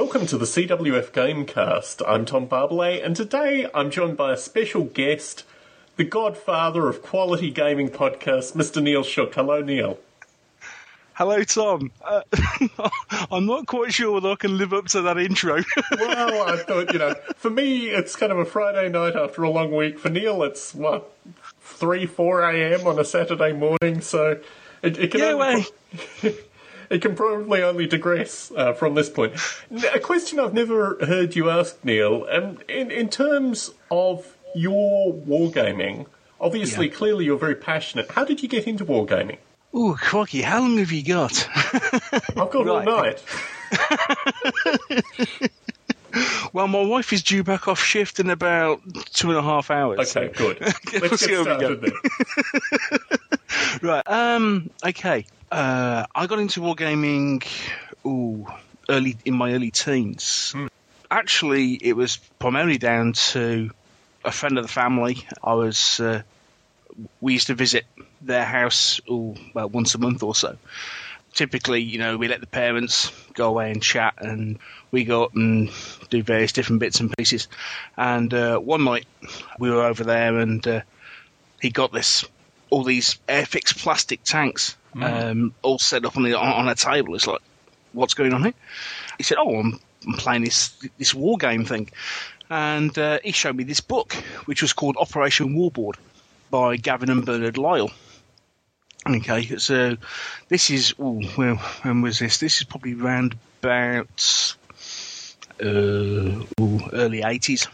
Welcome to the CWF Gamecast. I'm Tom Barbalet, and today I'm joined by a special guest, the godfather of quality gaming podcasts, Mr. Neil Shook. Hello, Neil. Hello, Tom. I'm not quite sure whether I can live up to that intro. Well, I thought, for me, it's kind of a Friday night after a long week. For Neil, it's, 4 a.m. on a Saturday morning, so it can it can probably only digress from this point. A question I've never heard you ask, Neil, in terms of your wargaming, obviously, clearly you're very passionate. How did you get into wargaming? Ooh, crikey, how long have you got? I've got all night. Well, my wife is due back off shift in about 2.5 hours. Okay, good. Let's get started then. Right, okay. I got into wargaming in my early teens. Actually, it was primarily down to a friend of the family. We used to visit their house once a month or so. Typically, we let the parents go away and chat, and we go up and do various different bits and pieces. And one night we were over there, and he got all these Airfix plastic tanks all set up on a table. It's like, what's going on here? He said, I'm playing this war game thing. And he showed me this book, which was called Operation Warboard by Gavin and Bernard Lyle. Okay, so this is, when was this? This is probably around about early 80s.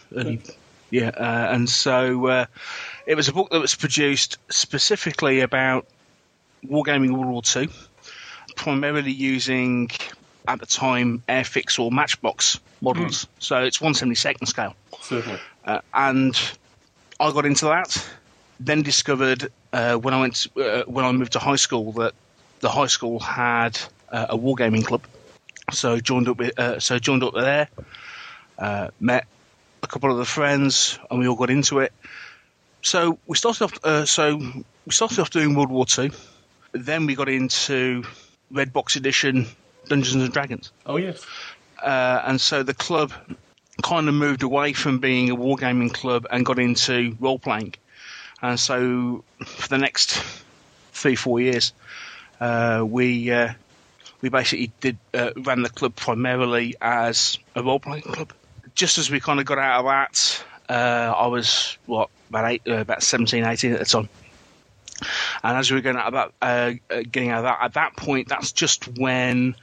And so it was a book that was produced specifically about wargaming World War II, primarily using, at the time, Airfix or Matchbox models. So it's 1/72 scale. Certainly. And I got into that. Then discovered when I moved to high school that the high school had a wargaming club. So joined up there, met a couple of the friends, and we all got into it. So we started off doing World War II. Then we got into Red Box Edition Dungeons and Dragons. Oh yes. And so the club kind of moved away from being a wargaming club and got into role playing. And so for the next 3-4 years, we basically ran the club primarily as a role-playing club. Just as we kind of got out of that, I was, about 17, 18 at the time. And as we were getting out of that, at that point, that's just when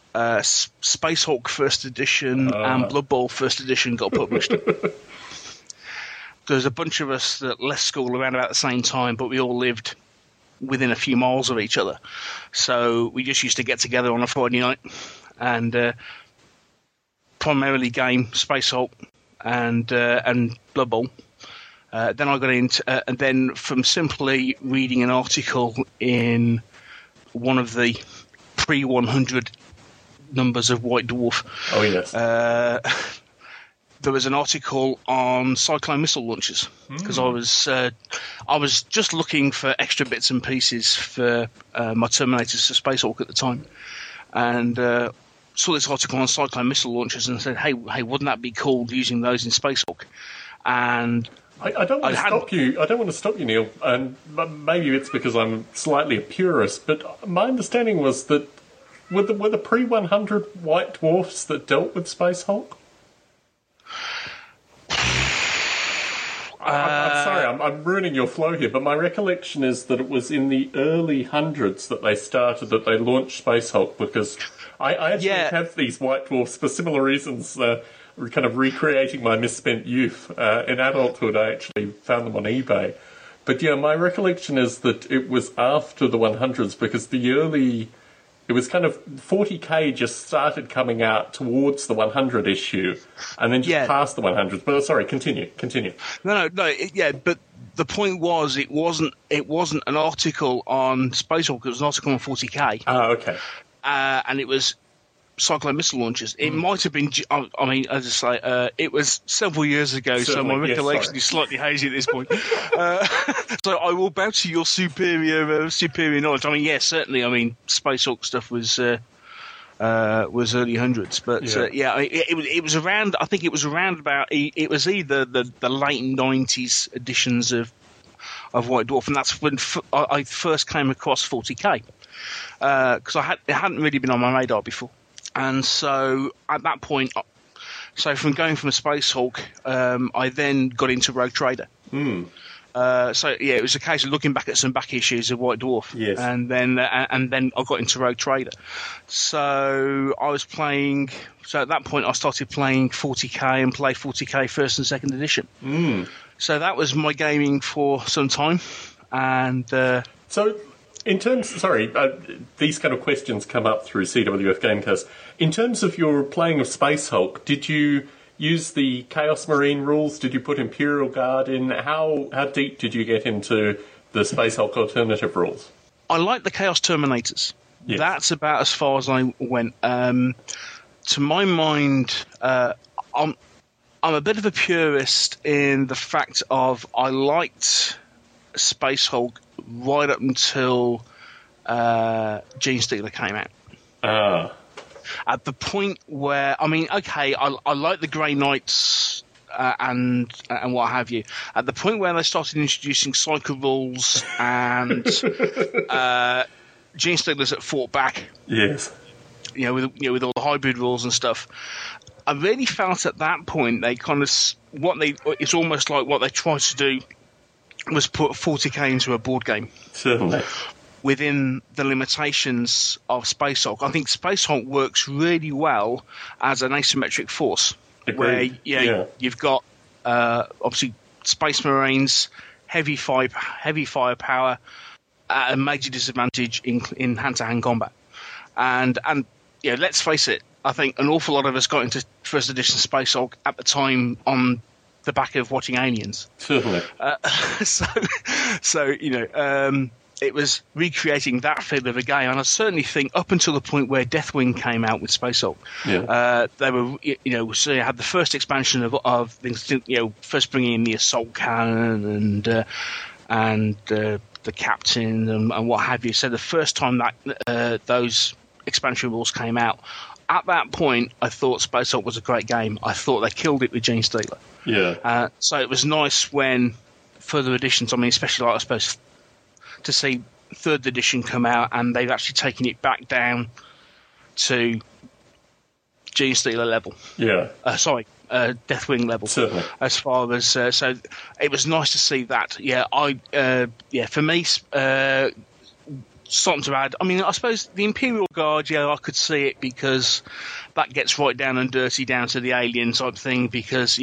Space Hulk First Edition and Blood Bowl First Edition got published. There's a bunch of us that left school around about the same time, but we all lived within a few miles of each other. So we just used to get together on a Friday night and primarily game Space Hulk and Blood Bowl. Then I got into, and then from simply reading an article in one of the pre-100 numbers of White Dwarf. Oh yes. There was an article on cyclone missile launchers because I was just looking for extra bits and pieces for my Terminators for Space Hulk at the time, and saw this article on cyclone missile launchers and said, "Hey, wouldn't that be cool using those in Space Hulk?" And I don't want to stop you. I don't want to stop you, Neil. And maybe it's because I'm slightly a purist, but my understanding was that were the pre-100 White Dwarfs that dealt with Space Hulk? I'm sorry, I'm ruining your flow here, but my recollection is that it was in the early hundreds that they launched Space Hulk, because I actually have these White Dwarfs for similar reasons, kind of recreating my misspent youth. In adulthood, I actually found them on eBay. But yeah, my recollection is that it was after the 100s, because it was kind of 40K just started coming out towards the 100 issue, and then just past the 100s. But sorry, continue. No. But the point was, it wasn't an article on Space Hulk. It was an article on 40K. Oh, okay. And it was cyclone missile launchers. It might have been. I mean, as I say, it was several years ago, certainly, so my recollection is slightly hazy at this point. So I will bow to your superior knowledge. I mean, certainly. I mean, Space Hulk stuff was was early hundreds. But it was around. I think it was around about. It was either the late 90s editions of White Dwarf, and that's when I first came across 40k, because it hadn't really been on my radar before. And so at that point, from going from a Space Hulk, I then got into Rogue Trader. It was a case of looking back at some back issues of White Dwarf, yes. and then I got into Rogue Trader. So I was playing. So at that point, I started playing 40k and played 40k first and second edition. So that was my gaming for some time, and so. In terms, these kind of questions come up through CWF Gamecast. In terms of your playing of Space Hulk, did you use the Chaos Marine rules? Did you put Imperial Guard in? How deep did you get into the Space Hulk alternative rules? I like the Chaos Terminators. Yes. That's about as far as I went. To my mind, I'm a bit of a purist in the fact of I liked Space Hulk right up until Gene Stealer came out. At the point where, I like the Grey Knights and what have you. At the point where they started introducing Psycho rules and Gene Stealer's at Fort Back, yes, with all the hybrid rules and stuff, I really felt at that point they kind of it's almost like what they tried to do was put 40k into a board game. Certainly. Within the limitations of Space Hulk. I think Space Hulk works really well as an asymmetric force. Agreed. Where you've got obviously Space Marines, heavy firepower, at a major disadvantage in hand-to-hand combat. And let's face it, I think an awful lot of us got into first edition Space Hulk at the time on the back of watching Aliens. Certainly. It was recreating that feel of a game, and I certainly think up until the point where Deathwing came out with Space Hulk, they were, so you had the first expansion of things, first bringing in the assault cannon and the captain and what have you. So the first time that those expansion rules came out, at that point, I thought Space Hulk was a great game. I thought they killed it with Gene Stealer. Yeah. So it was nice when further editions, especially I suppose, to see third edition come out and they've actually taken it back down to Gene Stealer level. Yeah. Deathwing level. Certainly. As far as so, it was nice to see that. For me, something to add. I suppose the Imperial Guard, I could see it because that gets right down and dirty down to the alien type thing. Because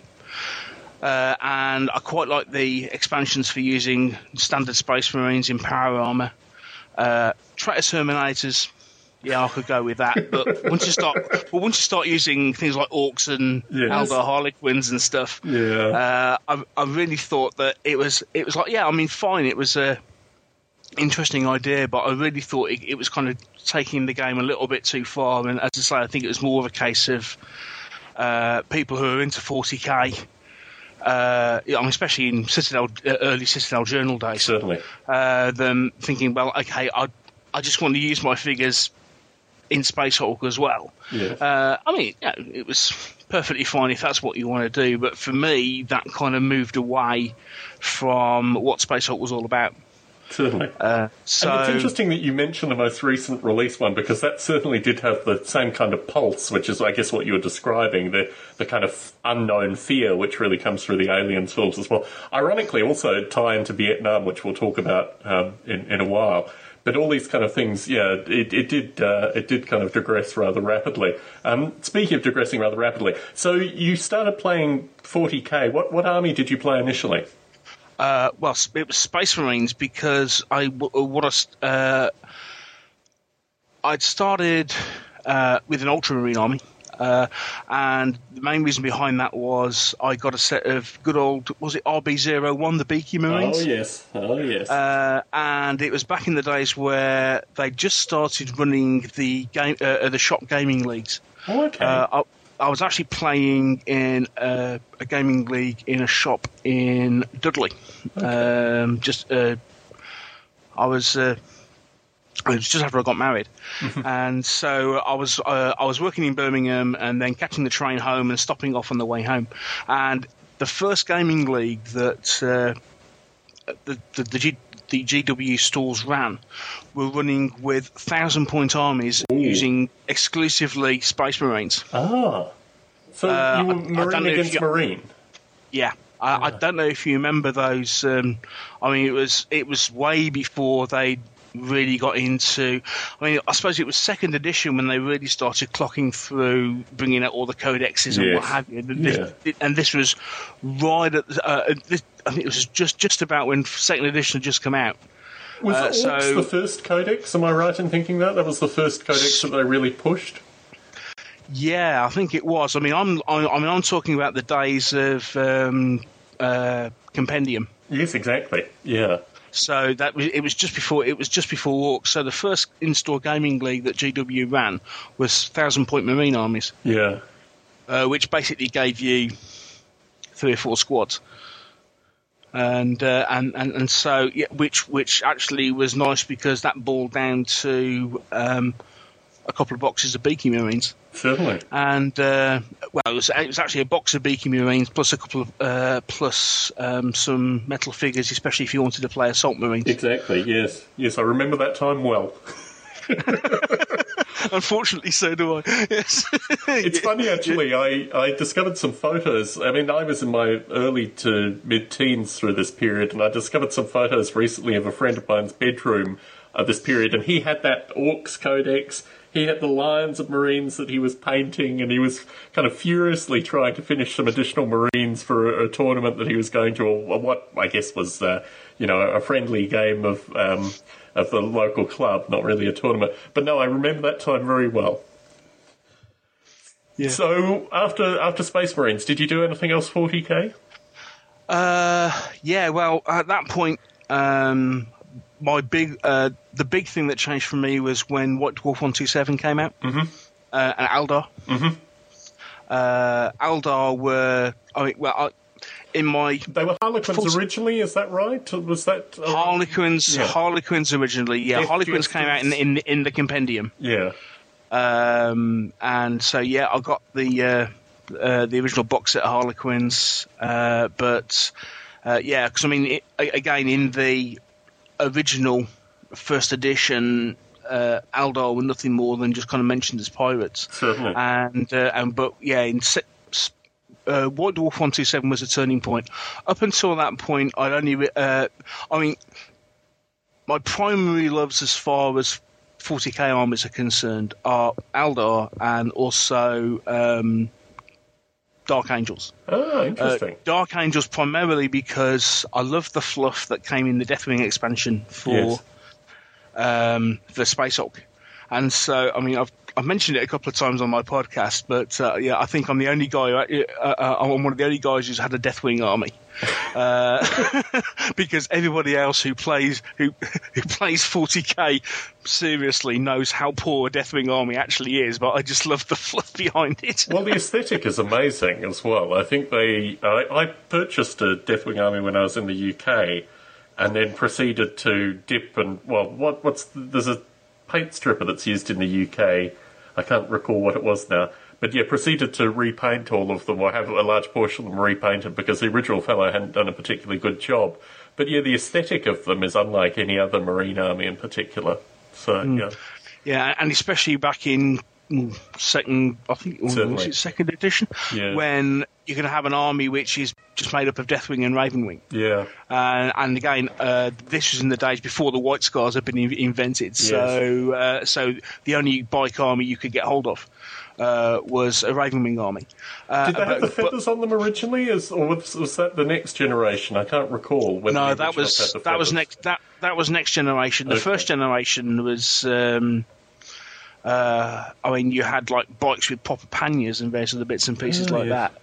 and I quite like the expansions for using standard Space Marines in power armor. Traitor Terminators, I could go with that. But once you start using things like Orcs and Eldar Harlequins and stuff, I really thought that it was like, fine, it was a interesting idea, but I really thought it was kind of taking the game a little bit too far. And as I say, I think it was more of a case of people who are into 40k. Especially in early Citadel Journal days. Certainly. Them thinking, well, okay, I just want to use my figures in Space Hulk as well. Yes. It was perfectly fine if that's what you want to do, but for me, that kind of moved away from what Space Hulk was all about. Certainly. And it's interesting that you mentioned the most recent release one, because that certainly did have the same kind of pulse, which is, I guess, what you were describing, the kind of unknown fear which really comes through the Aliens films as well. Ironically, also tie into Vietnam, which we'll talk about in a while. But all these kind of things, it did kind of digress rather rapidly. Speaking of digressing rather rapidly, so you started playing 40k. What army did you play initially? It was Space Marines because I'd started with an Ultramarine army, and the main reason behind that was I got a set of good old, was it RB01, the Beaky Marines? Oh yes. And it was back in the days where they just started running the shop gaming leagues. Oh, okay. I was actually playing in a gaming league in a shop in Dudley. Okay. I was It was just after I got married, and so I was working in Birmingham and then catching the train home and stopping off on the way home. And the first gaming league that the GW stores ran were running with 1,000-point armies using exclusively Space Marines. Ah, so you were Marine against Marine. Yeah. I don't know if you remember those. I mean, it was way before they really got into. I mean, I suppose it was second edition when they really started clocking through, bringing out all the codexes and what have you. And this was right at. I think it was just about when second edition had just come out. Was Orcs the first codex? Am I right in thinking that was the first codex that they really pushed? Yeah, I think it was. I mean, I'm talking about the days of Compendium. Yes, exactly. Yeah. So it was just before Orcs. So the first in-store gaming league that GW ran was 1,000-point Marine armies. Yeah. Which basically gave you 3 or 4 squads. And so which actually was nice because that boiled down to a couple of boxes of Beaky Marines. Certainly. And it was actually a box of Beaky Marines plus a couple of some metal figures, especially if you wanted to play Assault Marines. Exactly. Yes, I remember that time well. Unfortunately, so do I. Yes. It's funny, actually. I discovered some photos. I mean, I was in my early to mid-teens through this period, and I discovered some photos recently of a friend of mine's bedroom of this period, and he had that Orcs Codex. He had the lines of Marines that he was painting, and he was kind of furiously trying to finish some additional Marines for a tournament that he was going to, or what I guess was, a friendly game of the local club, not really a tournament. But no, I remember that time very well. Yeah. So after Space Marines, did you do anything else 40k? Yeah. Well, at that point, the big thing that changed for me was when White Dwarf 127 came out, and Aldar. Aldar were, they were Harlequins originally. Is that right? Was that Harlequins? Yeah. Harlequins originally. Yeah, Harlequins came out in the Compendium. Yeah. And so I got the original box set of Harlequins, because I mean, again in the original first edition, Aldar were nothing more than just kind of mentioned as pirates. Certainly. White Dwarf 127 was a turning point. Up until that point, I'd only. My primary loves as far as 40k armies are concerned are Aldar and also Dark Angels. Oh, interesting. Dark Angels primarily because I love the fluff that came in the Deathwing expansion for Space Hulk. And so, I mean, I've mentioned it a couple of times on my podcast, but I think I'm the only guy. I'm one of the only guys who's had a Deathwing army, because everybody else who plays 40k seriously knows how poor a Deathwing army actually is. But I just love the fluff behind it. Well, the aesthetic is amazing as well. I think I purchased a Deathwing army when I was in the UK, and then proceeded to dip and there's a paint stripper that's used in the UK. I can't recall what it was now. But proceeded to repaint all of them, or have a large portion of them repainted, because the original fellow hadn't done a particularly good job. But the aesthetic of them is unlike any other Marine army in particular. So, Yeah, and especially back in second edition, when you're going to have an army which is just made up of Deathwing and Ravenwing. Yeah. And again, this was in the days before the White Scars had been invented. Yes. So the only bike army you could get hold of was a Ravenwing army. Did they have the feathers on them originally, or was that the next generation? I can't recall. No, that was next generation. The first generation was. You had like bikes with proper panniers and various other bits and pieces that.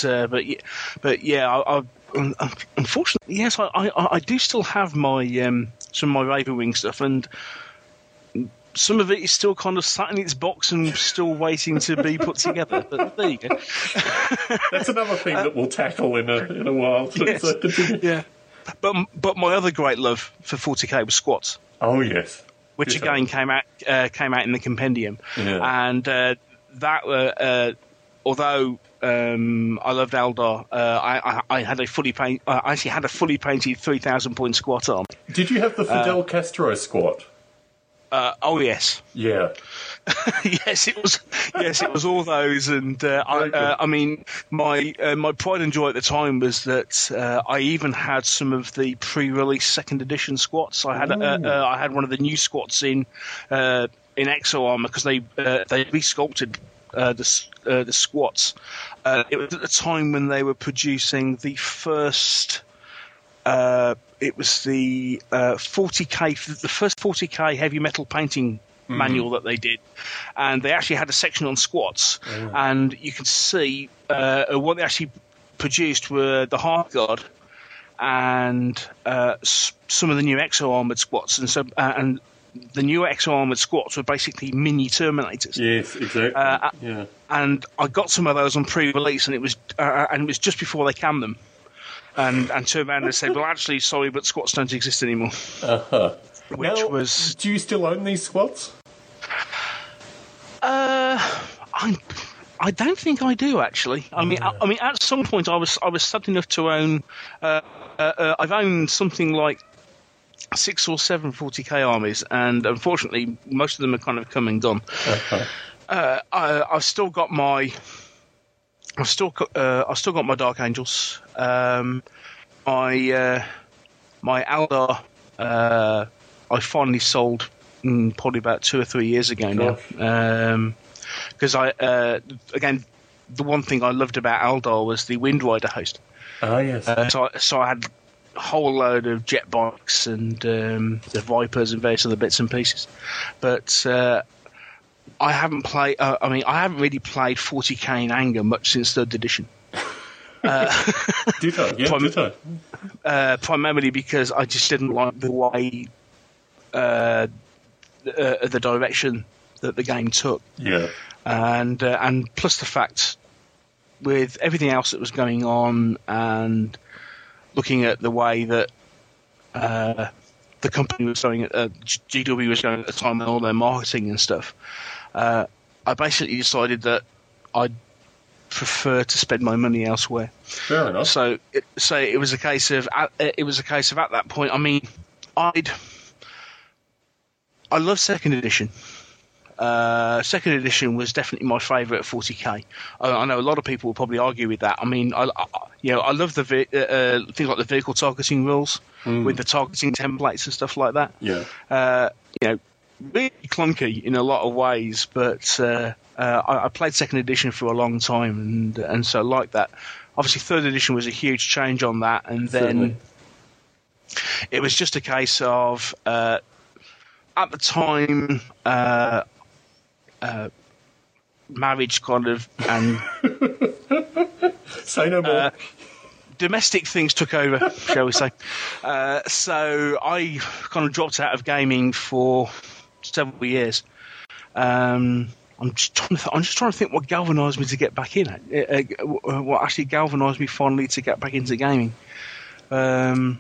Unfortunately, yes, I do still have my some of my Ravenwing stuff, and some of it is still kind of sat in its box and still waiting to be put together. But there you go. That's another thing that we'll tackle in a while. Yes, yeah. But my other great love for 40k was squats. Oh yes. which again came out in the compendium, and that although I loved Eldar, I had a fully I actually had a fully painted 3,000 point squat arm. Did you have the Fidel Castro squat? Oh yes, yeah. yes, it was. Yes, it was all those, and I mean, my pride and joy at the time was that I even had some of the pre-release second edition squats. I had one of the new squats in Exo Armor because they resculpted the squats. It was at the time when they were producing the first. It was the 40K, the first 40K heavy metal painting manual that they did, and they actually had a section on squats, and you can see what they actually produced were the Hearth Guard and some of the new Exo Armored squats, and so and the new Exo Armored squats were basically mini Terminators. Yes, exactly. And I got some of those on pre-release, and it was just before they canned them. And turned around and said, "Well, actually, sorry, but squats don't exist anymore." Do you still own these squats? I don't think I do actually. I mean, at some point, I was sad enough to own. I've owned something like 6 or 7 40K armies, and unfortunately, most of them are kind of come and gone. I've still got my. I've still got my Dark Angels. My Eldar, I finally sold probably about 2 or 3 years ago now. Because again, the one thing I loved about Eldar was the Wind Rider host. Oh yes. So I had a whole load of jet bikes and the Vipers and various other bits and pieces, but. I haven't played. I haven't really played 40K in anger much since 3rd edition. Ditto. Primarily because I just didn't like the way the direction that the game took. Yeah. And plus the fact with everything else that was going on and looking at the way that the company was going, GW was going at the time and all their marketing and stuff. I basically decided that I'd prefer to spend my money elsewhere. Fair enough. So it was a case of at that point. I mean, I love 2nd edition. 2nd edition was definitely my favourite 40K. I know a lot of people will probably argue with that. I mean, I love the things like the vehicle targeting rules with the targeting templates and stuff like that. Yeah. Really clunky in a lot of ways, but I played 2nd edition for a long time, and so like that. Obviously, 3rd edition was a huge change on that, and then it was just a case of at the time marriage kind of and say no more. Domestic things took over, shall we say? So I kind of dropped out of gaming for several years. I'm just trying to think what galvanised me to get back in. What actually galvanised me finally to get back into gaming. I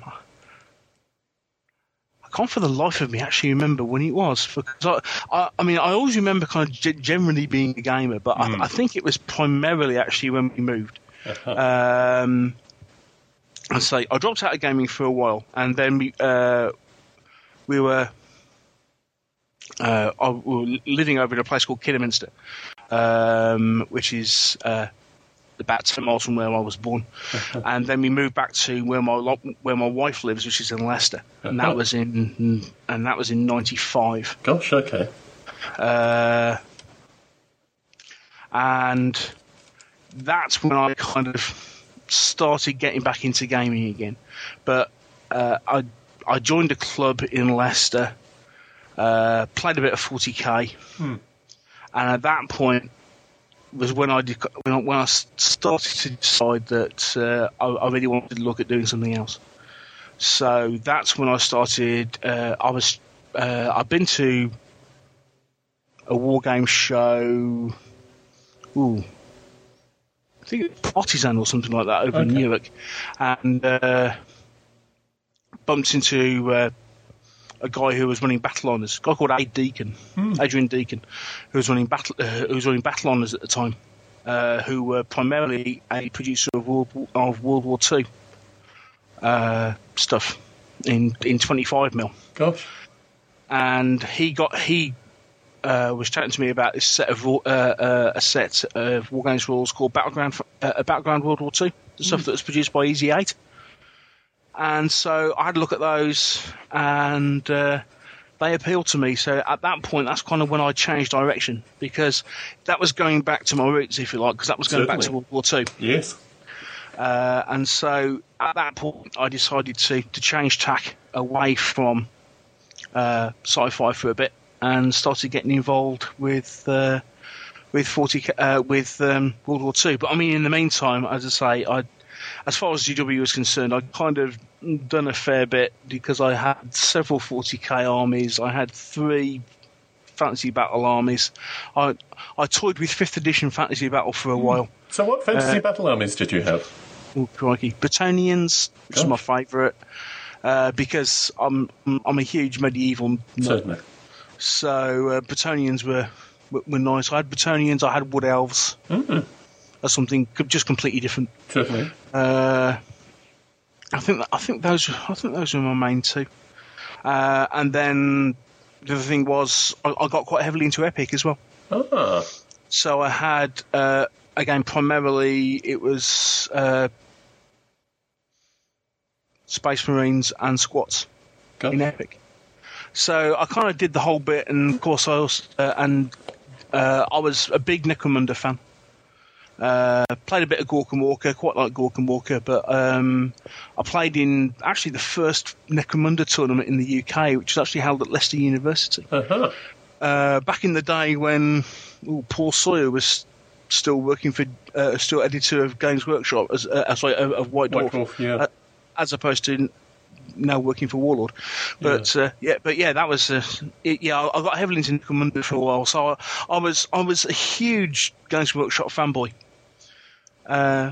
can't for the life of me actually remember when it was, because I mean I always remember kind of generally being a gamer, but I think it was primarily actually when we moved. And so I dropped out of gaming for a while, and then we were living over in a place called Kidderminster, which is about 10 miles from where I was born. And then we moved back to where my wife lives, which is in Leicester, and that was in '95. Gosh, okay. And that's when I kind of started getting back into gaming again. But I joined a club in Leicester, played a bit of 40K, and at that point was when I started to decide that I really wanted to look at doing something else. So that's when I started. I've been to a war game show. I think it was Partisan or something like that over in Newark, and bumped into a guy who was running battle honours, a guy called Adrian Deacon, who was running battle honours at the time, who were primarily a producer of World War II stuff in 25mm. Gosh. And he was chatting to me about this set of War Games rules called Battleground World War II, the stuff that was produced by Easy 8. And so I had a look at those, and they appealed to me. So at that point, that's kind of when I changed direction, because that was going back to my roots, if you like, because that was going back to World War II. Yes. And so at that point, I decided to change tack away from sci-fi for a bit, and started getting involved with World War II. But I mean, in the meantime, as I say, as far as GW was concerned, I kind of done a fair bit, because I had several 40k armies. I had 3 fantasy battle armies. I toyed with 5th edition fantasy battle for a while. So what fantasy battle armies did you have? Oh, crikey. Bretonnians, which is my favourite, because I'm a huge medieval nerd. Certainly. So Bretonnians were nice. I had Bretonnians, I had Wood Elves. Mm-hmm. That's something just completely different. Certainly. I think those were my main 2. And then the other thing was I got quite heavily into Epic as well. Ah. So I had again, primarily it was Space Marines and Squats in Epic. So I kind of did the whole bit, and of course I was a big Necromunda fan. Played a bit of Gork and Walker, quite like Gork and Walker, but I played in actually the first Necromunda tournament in the UK, which was actually held at Leicester University. Uh-huh. Back in the day when Paul Sawyer was still working for, still editor of Games Workshop of White Dwarf, as opposed to now working for Warlord. But that was I got heavily into Necromunda for a while, so I was a huge Games Workshop fanboy. I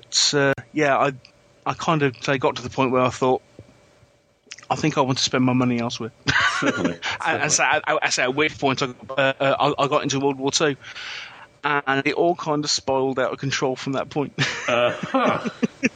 kind of got to the point where I thought, I think I want to spend my money elsewhere. Certainly. And so at which point I got into World War II, and it all kind of spiraled out of control from that point. Uh-huh.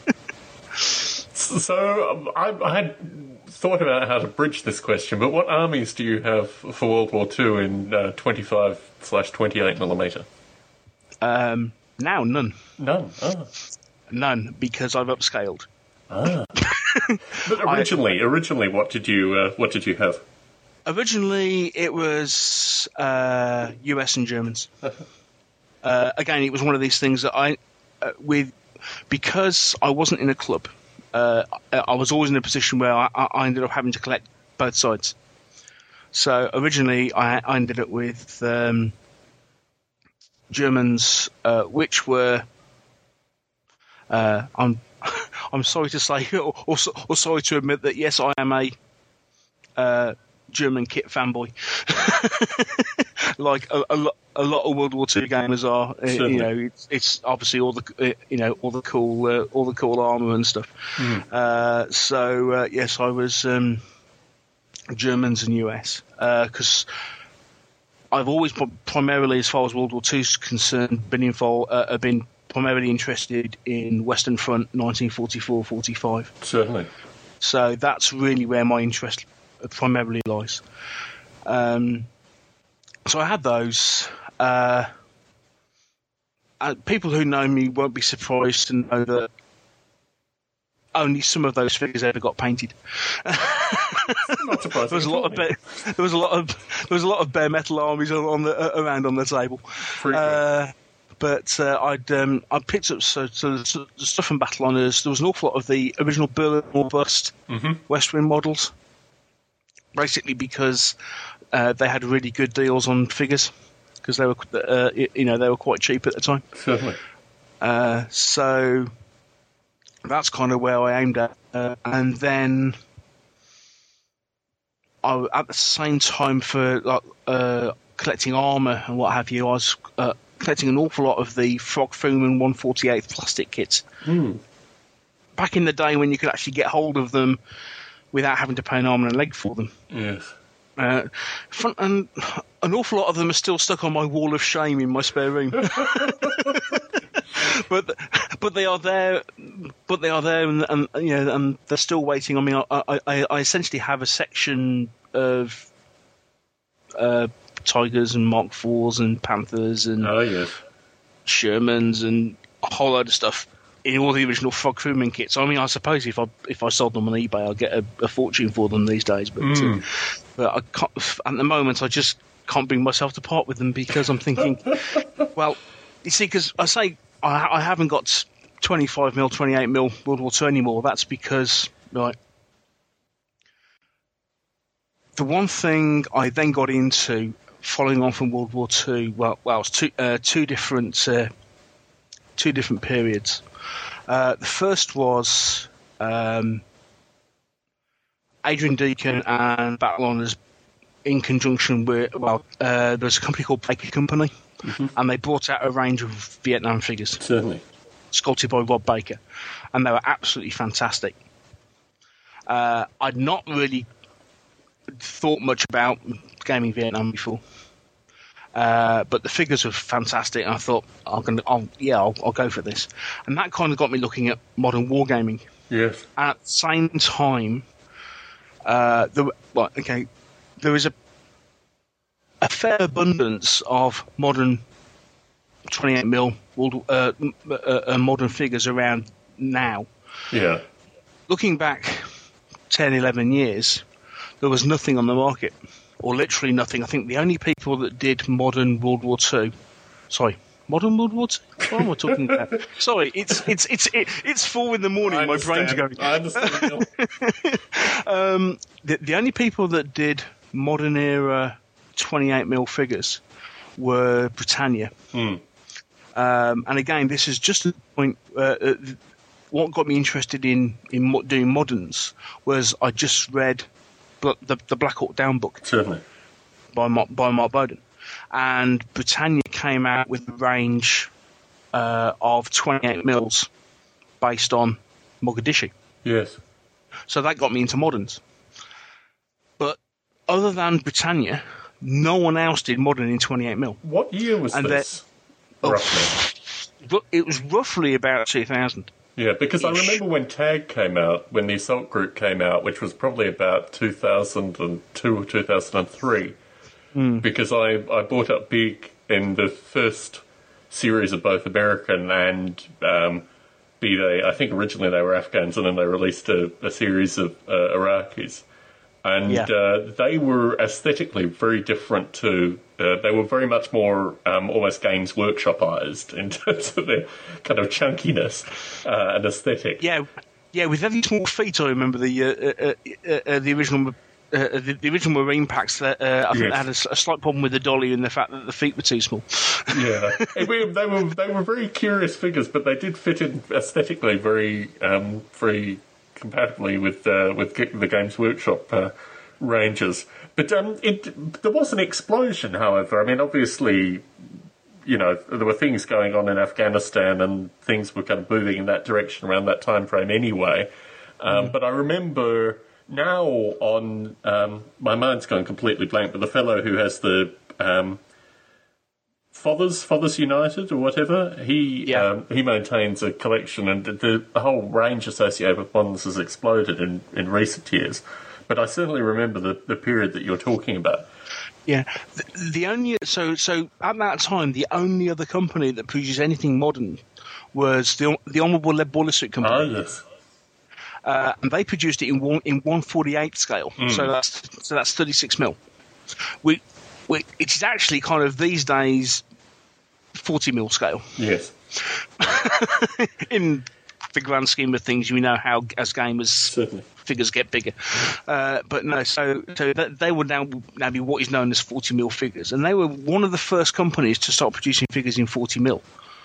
So I had thought about how to bridge this question, but what armies do you have for World War II in 25/28mm? Now none. None. Ah. None, because I've upscaled. Ah. But originally, what did you have? Originally, it was US and Germans. Again, it was one of these things that because I wasn't in a club. I was always in a position where I ended up having to collect both sides. So originally, I ended up with Germans, which were I'm sorry to say, or sorry to admit that yes, I am a German kit fanboy. Like a lot of World War II gamers are. It's obviously all the cool armor and stuff. Yes, I was Germans and US, because I've always primarily, as far as World War II is concerned, been primarily interested in Western Front 1944-45. Certainly. So that's really where my interest primarily lies. So I had those. People who know me won't be surprised to know that only some of those figures ever got painted. Not surprising. There was a lot of bare metal armies around on the table. But I picked up so the stuff from Battle Honours. There was an awful lot of the original Berlin Wall Bust Westwind models, basically because they had really good deals on figures, because they were they were quite cheap at the time. Certainly. So that's kind of where I aimed at, and then at the same time for collecting armour and what have you, I was collecting an awful lot of the Frog Fuhrman 148th plastic kits. Back in the day when you could actually get hold of them without having to pay an arm and a leg for them. Yes. And an awful lot of them are still stuck on my wall of shame in my spare room. but they are there. But they are there, and and they're still waiting. I mean, I essentially have a section of Tigers and Mark IVs and Panthers and Shermans and a whole load of stuff in all the original Frog Crewman kits. I mean, I suppose if I sold them on eBay, I'll get a fortune for them these days. But I can't, at the moment, I just can't bring myself to part with them because I'm thinking, well, you see, because I say I haven't got 25mm, 28mm World War II anymore. That's because, right, the one thing I then got into following on from World War II, well, it was two different periods. The first was Adrian Deacon and Battle Honours in conjunction with, there was a company called Baker Company, and they brought out a range of Vietnam figures. Certainly. Sculpted by Rob Baker, and they were absolutely fantastic. I'd not really thought much about gaming Vietnam before, but the figures were fantastic, and I thought I'll go for this, and that kind of got me looking at modern wargaming. Yes. At the same time, there is a fair abundance of modern 28mm modern figures around now. Yeah. Looking back 10, 11 years, there was nothing on the market, or literally nothing. I think the only people that did modern World War II... Sorry, modern World War II? What am I talking about? Sorry, it's 4 in the morning. My brain's going. I understand. The only people that did modern era 28mm figures were Britannia. And again, this is just the point. What got me interested in doing moderns was I just read the Black Hawk Down book. Certainly. By Mark Bowden. And Britannia came out with a range of 28mm based on Mogadishu. Yes. So that got me into moderns. But other than Britannia, no one else did modern in 28mm. What year was this? Roughly. It was roughly about 2000. Yeah, because I remember when TAG came out, when the Assault Group came out, which was probably about 2002 or 2003, because I bought up big in the first series of both American and I think originally they were Afghans, and then they released a series of Iraqis. And they were aesthetically very different to... they were very much more almost Games Workshop-ized in terms of their kind of chunkiness and aesthetic. Yeah, with very small feet. I remember the original the original Marine packs that I think they had a slight problem with the dolly and the fact that the feet were too small. Yeah, they were very curious figures, but they did fit in aesthetically very compatibly with the Games Workshop ranges. But there was an explosion, however. I mean, obviously, there were things going on in Afghanistan and things were kind of moving in that direction around that time frame anyway. But I remember now on... my mind's gone completely blank, but the fellow who has the... Fathers United or whatever, he maintains a collection, and the whole range associated with models has exploded in recent years. But I certainly remember the period that you're talking about. Yeah, the only so at that time the only other company that produced anything modern was the Honourable Lead Boiler Suit Company. Oh yes. And they produced it in 1/48 scale, so that's 36mm. It is actually kind of these days 40mm scale. Yes. In the grand scheme of things, you know how as gamers certainly figures get bigger. But no, so they would now be what is known as 40mm figures, and they were one of the first companies to start producing figures in 40mm.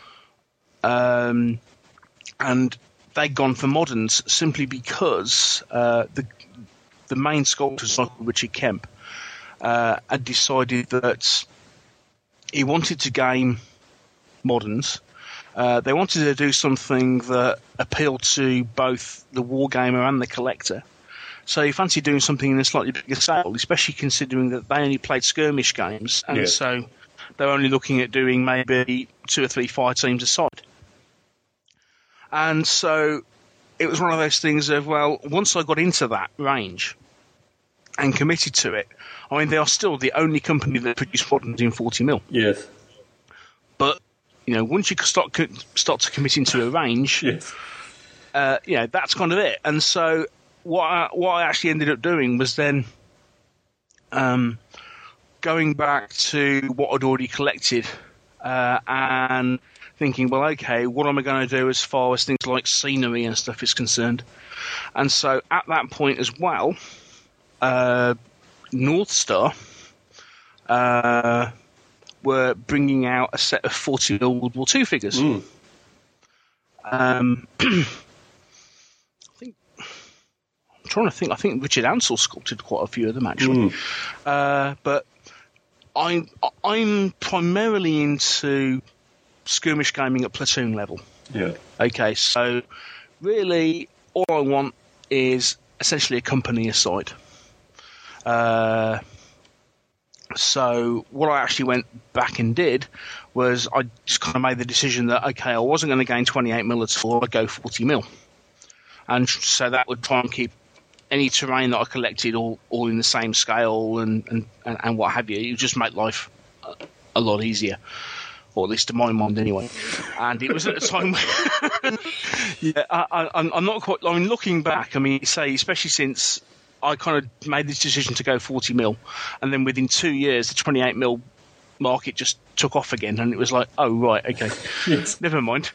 And they'd gone for moderns simply because the main sculptor, Richard Kemp, had decided that he wanted to game moderns. They wanted to do something that appealed to both the wargamer and the collector. So you fancy doing something in a slightly bigger scale, especially considering that they only played skirmish games, and so they're only looking at doing maybe 2 or 3 fire teams a side. And so it was one of those things of, well, once I got into that range and committed to it, I mean, they are still the only company that produce models in 40mm. Yes. But, once you start to committing to a range, yes. That's kind of it. And so what I actually ended up doing was then going back to what I'd already collected and thinking, well, okay, what am I going to do as far as things like scenery and stuff is concerned? And so at that point as well, North Star were bringing out a set of 40mm World War II figures. I think Richard Ansell sculpted quite a few of them, actually. But I'm primarily into skirmish gaming at platoon level. Yeah. Okay, so really all I want is essentially a company aside. So what I actually went back and did was I just kind of made the decision that, okay, I wasn't going to gain 28mm at all, I'd go 40mm. And so that would try and keep any terrain that I collected all in the same scale and what have you. You just make life a lot easier. Or at least to my mind, anyway. And it was at a time when I'm not quite. I mean, looking back, I mean, say, especially since I kind of made this decision to go 40mm, and then within 2 years, the 28mm market just took off again, and it was like, oh right, okay, yes. Never mind.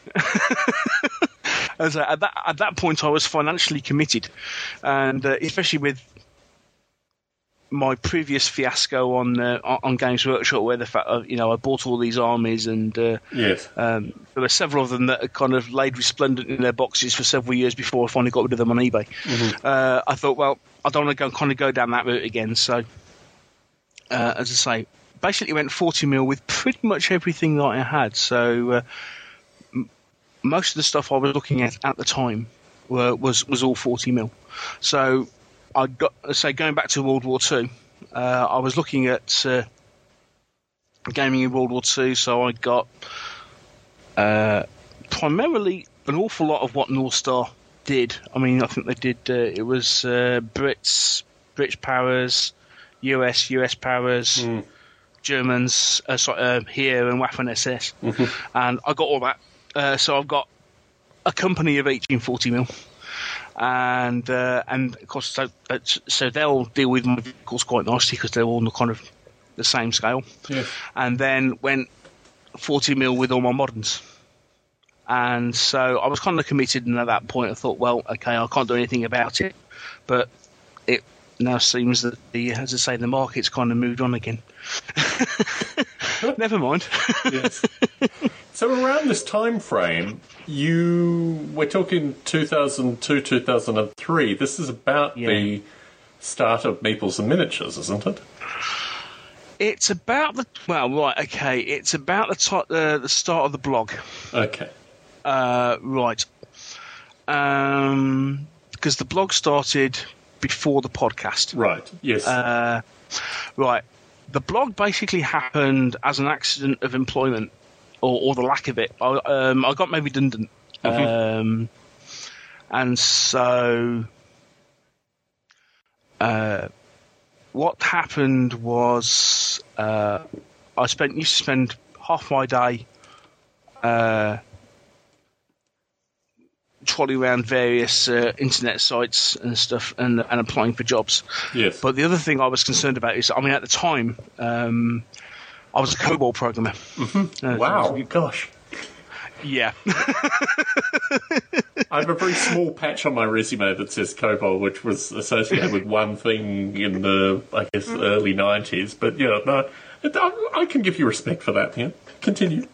As at that point, I was financially committed, and especially with my previous fiasco on Games Workshop, where the fact I bought all these armies, and yes. There were several of them that had kind of laid resplendent in their boxes for several years before I finally got rid of them on eBay. I thought, well, I don't want to go down that route again. So, as I say, basically went 40mm with pretty much everything that I had. So most of the stuff I was looking at the time was all 40mm. So I got, going back to World War II, I was looking at gaming in World War II, so I got primarily an awful lot of what North Star did. I mean, I think they did, it was British powers, US powers, Germans here, and Waffen SS. And I got all that. So I've got a company of each in 40mm. And of course, so they'll deal with my vehicles quite nicely because they're all kind of the same scale. Yes. And then went 40mm with all my moderns. And so I was kind of committed, and at that point I thought, well, okay, I can't do anything about it. But it now seems that as I say, the market's kind of moved on again. Never mind. Yes. So around this time frame, we're talking 2002, 2003. This is about the start of Meeples and Miniatures, isn't it? It's about it's about the start of the blog. Okay. Right. Because the blog started before the podcast. Right. Yes. Right. The blog basically happened as an accident of employment. Or the lack of it. I got made redundant. And so what happened was I used to spend half my day trolling around various internet sites and stuff and applying for jobs. Yes. But the other thing I was concerned about is, I mean, at the time, I was a COBOL programmer. Wow, gosh. Yeah. I have a very small patch on my resume that says COBOL, which was associated with one thing in the, I guess, early 90s. But, yeah, no, I can give you respect for that. Yeah. Continue.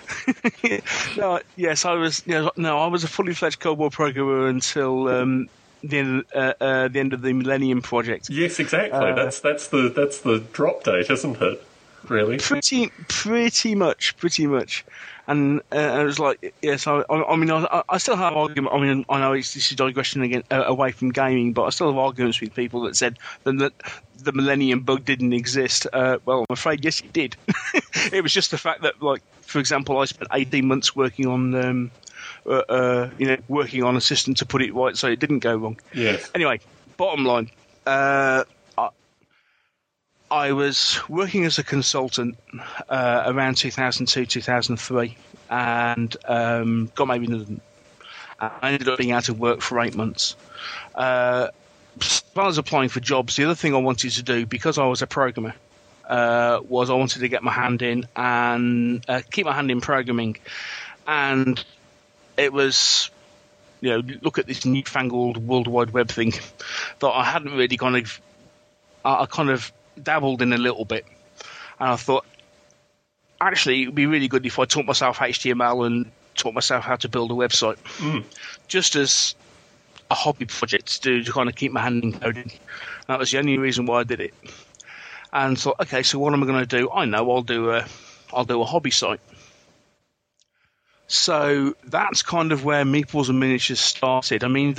I was a fully fledged COBOL programmer until the end of the Millennium Project. Yes, exactly. That's the drop date, isn't it? really? Pretty much. And it was like, yes, I mean, I still have arguments. I mean, I know this is digression again away from gaming, but I still have arguments with people that said that the Millennium Bug didn't exist. Well, I'm afraid, yes, it did. It was just the fact that, like, for example, I spent 18 months working on, working on a system to put it right so it didn't go wrong. Yes. Anyway, bottom line, I was working as a consultant around 2002, 2003, and got made redundant. I ended up being out of work for 8 months. As well as applying for jobs, the other thing I wanted to do, because I was a programmer, was I wanted to get my hand in and keep my hand in programming. And it was, look at this newfangled World Wide Web thing that I hadn't really I kind of dabbled in a little bit, and I thought, actually, it would be really good if I taught myself HTML and taught myself how to build a website, just as a hobby project to kind of keep my hand in coding. That was the only reason why I did it. And thought, okay, so what am I going to do? I know I'll do a hobby site. So that's kind of where Meeples and Miniatures started. I mean,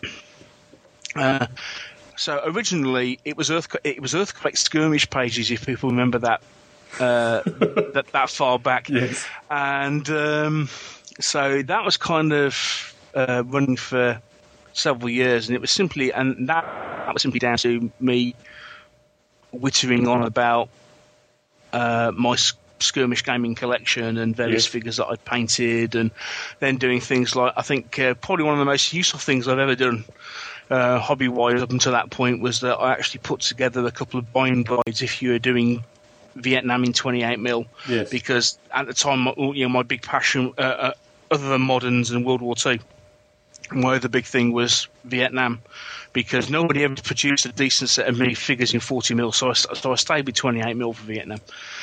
so originally it was Earthquake skirmish pages, if people remember that that far back. Yes. And so that was kind of running for several years, and that was simply down to me wittering on about my skirmish gaming collection and various figures that I'd painted, and then doing things like, I think probably one of the most useful things I've ever done hobby-wise up until that point was that I actually put together a couple of buying guides if you were doing Vietnam in 28mm. Yes. Because at the time, my big passion, other than moderns and World War II, my other big thing was Vietnam, because nobody ever produced a decent set of me figures in 40mm, so I stayed with 28mm for Vietnam.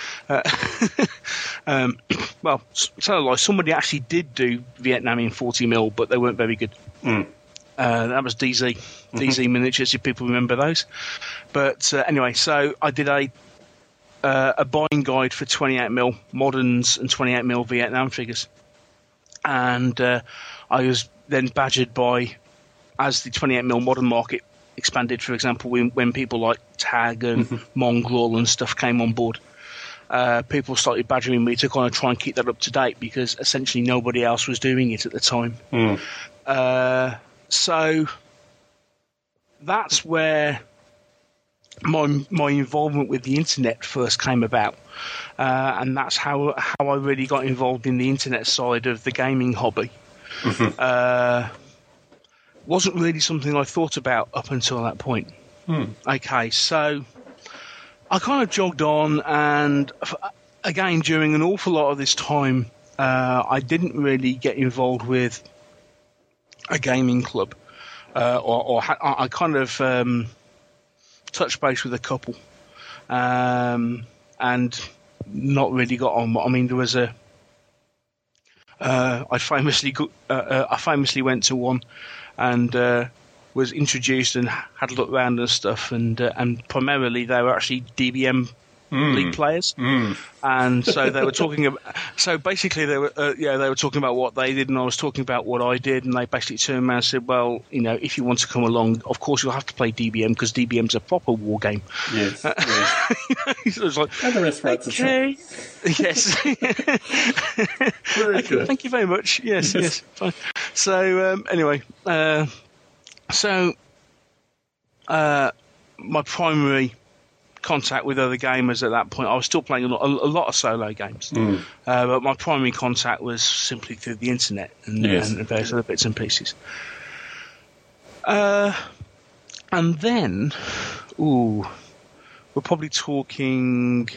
Well, somebody actually did do Vietnam in 40mm, but they weren't very good. That was DZ Miniatures, if people remember those. But anyway, so I did a buying guide for 28mm moderns and 28mm Vietnam figures. And I was then badgered by, as the 28mm modern market expanded, for example, when people like Tag and Mongrel and stuff came on board, people started badgering me to kind of try and keep that up to date, because essentially nobody else was doing it at the time. So that's where my involvement with the internet first came about, and that's how I really got involved in the internet side of the gaming hobby. Wasn't really something I thought about up until that point. Okay, so I kind of jogged on, and again, during an awful lot of this time, I didn't really get involved with a gaming club, I kind of touched base with a couple, and not really got on. I mean, there was I famously went to one and was introduced and had a look around and stuff, and primarily they were actually DBM League players, and so they were talking about. So basically, they were talking about what they did, and I was talking about what I did, and they basically turned around and said, "Well, if you want to come along, of course you'll have to play DBM, because DBM's a proper war game." Yes. So it was like, and the rest okay, yes. Very good. Thank you very much. Yes. Fine. So anyway, my primary contact with other gamers at that point, I was still playing a lot of solo games, but my primary contact was simply through the internet and various other bits and pieces. And then, we're probably talking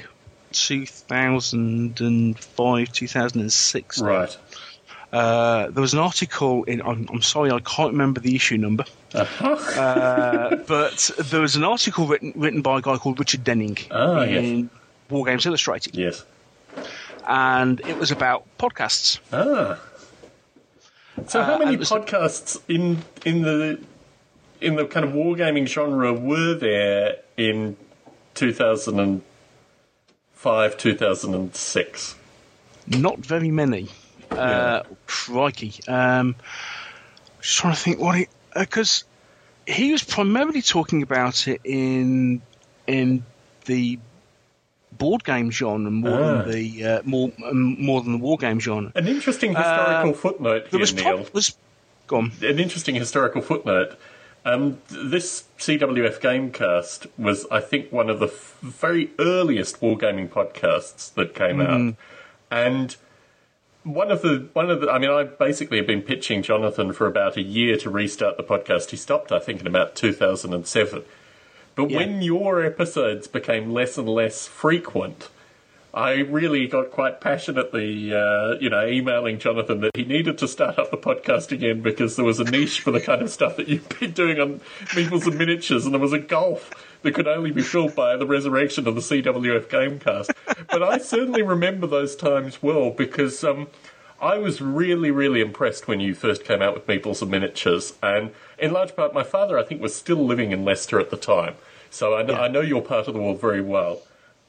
2005, 2006. Right. There was an article in. I'm sorry, I can't remember the issue number. But there was an article written by a guy called Richard Denning in War Games Illustrated. Yes. And it was about podcasts. So how many podcasts in the kind of wargaming genre were there in 2005, 2005, 2006. Not very many. Crikey. Just trying to think what he... Because he was primarily talking about it in the board game genre more than the war game genre. An interesting historical footnote here, Neil. Go on. An interesting historical footnote. This CWF Gamecast was, I think, one of the very earliest wargaming podcasts that came out, and one of the. I mean, I basically have been pitching Jonathan for about a year to restart the podcast. He stopped, I think, in about 2007. But when your episodes became less and less frequent, I really got quite passionately, emailing Jonathan that he needed to start up the podcast again because there was a niche for the kind of stuff that you've been doing on Meeples and Miniatures, and there was a gulf that could only be filled by the resurrection of the CWF Gamecast. But I certainly remember those times well because I was really, really impressed when you first came out with Meeples and Miniatures, and in large part my father, I think, was still living in Leicester at the time, so I know your part of the world very well,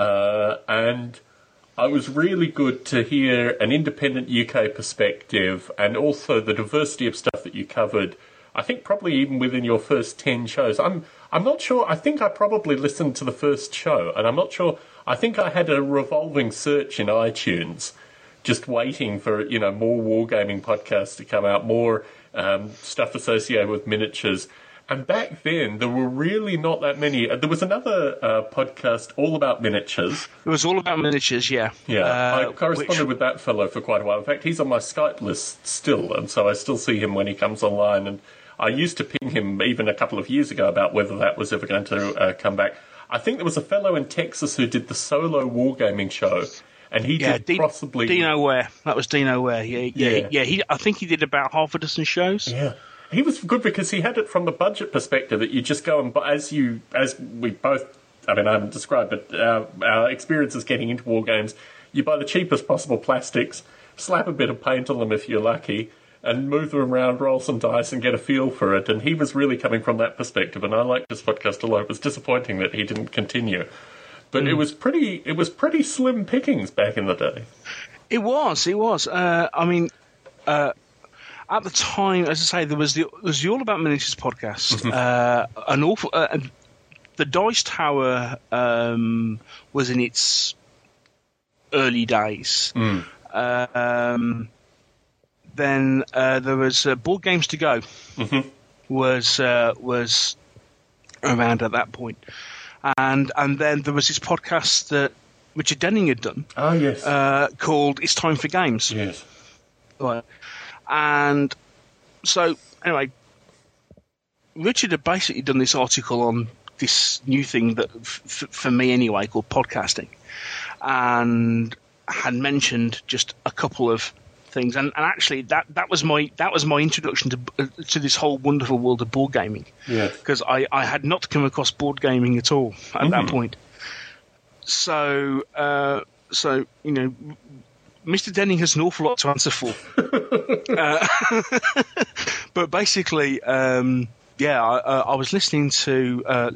and it was really good to hear an independent UK perspective and also the diversity of stuff that you covered. I think probably even within your first 10 shows. I'm not sure. I think I probably listened to the first show, and I'm not sure. I think I had a revolving search in iTunes, just waiting for more wargaming podcasts to come out, more stuff associated with miniatures. And back then, there were really not that many. There was another podcast all about miniatures. It was all about miniatures, yeah. Yeah, I corresponded with that fellow for quite a while. In fact, he's on my Skype list still, and so I still see him when he comes online. And I used to ping him even a couple of years ago about whether that was ever going to come back. I think there was a fellow in Texas who did the solo wargaming show, and he did possibly... Dino Ware. That was Dino Ware, yeah. I think he did about half a dozen shows. Yeah. He was good because he had it from the budget perspective that you just go and, as we both, I mean, I haven't described, but our experiences getting into war games, you buy the cheapest possible plastics, slap a bit of paint on them if you're lucky, and move them around, roll some dice, and get a feel for it. And he was really coming from that perspective, and I liked this podcast a lot. It was disappointing that he didn't continue, but it was pretty slim pickings back in the day. It was. At the time, as I say, there was the All About Miniatures podcast. The Dice Tower was in its early days. Then there was Board Games to Go. Was around at that point, and then there was this podcast that Richard Denning had done. Oh yes, called It's Time for Games. Yes, right. And so, anyway, Richard had basically done this article on this new thing that, for me anyway, called podcasting, and had mentioned just a couple of things. And actually, that was my introduction to this whole wonderful world of board gaming. Yeah, because I had not come across board gaming at all at that point. So Mr. Denning has an awful lot to answer for. But basically, I was listening to a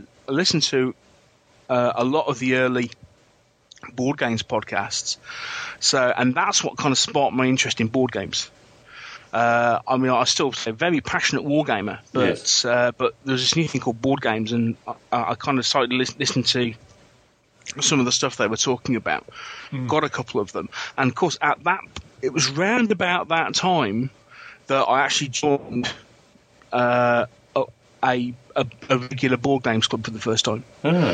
lot of the early board games podcasts. And that's what kind of sparked my interest in board games. I still say very passionate wargamer, but there's this new thing called board games, and I kind of started listening to some of the stuff they were talking about. Got a couple of them, and of course it was round about that time that I actually joined a regular board games club for the first time.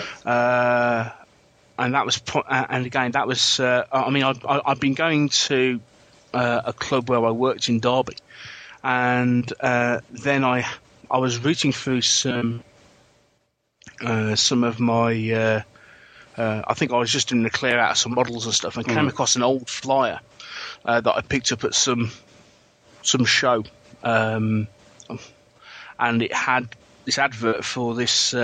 And that was I've been going to a club where I worked in Derby, and then I was rooting through some of my I think I was just doing a clear out of some models and stuff, and came across an old flyer that I picked up at some show, and it had this advert for this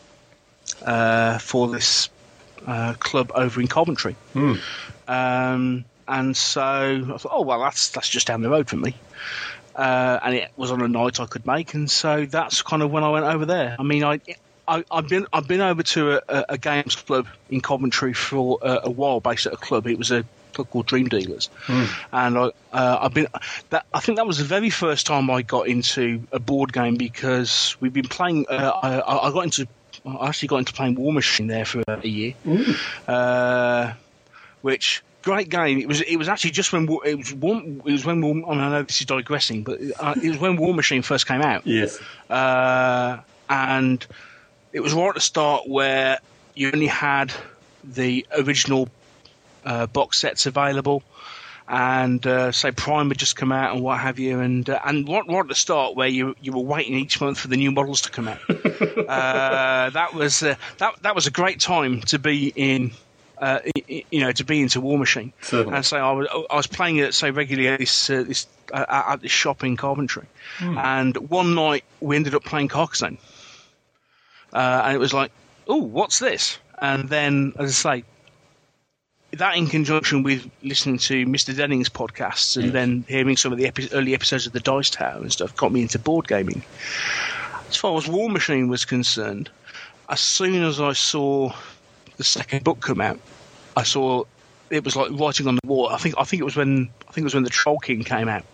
club over in Coventry. And so I thought, oh well, that's just down the road from me, and it was on a night I could make, and so that's kind of when I went over there. I mean, I've been over to a games club in Coventry for a while, based at a club. It was a club called Dream Dealers, and I think that was the very first time I got into a board game, because we've been playing. I actually got into playing War Machine there for a year, which. Great game. It was actually just when I know this is digressing, but it was when War Machine first came out. Yes. And it was right at the start where you only had the original box sets available, and say Prime had just come out and what have you, and right at the start where you were waiting each month for the new models to come out. That was a great time to be in. To be into War Machine. Certainly. And so I was playing it so regularly at this shop in Coventry, and one night we ended up playing Carcassonne, and it was like, oh, what's this? And then, as I say, that in conjunction with listening to Mr. Denning's podcasts and then hearing some of the early episodes of the Dice Tower and stuff got me into board gaming. As far as War Machine was concerned, as soon as I saw the second book come out, I saw it was like writing on the wall. I think it was when the Troll King came out,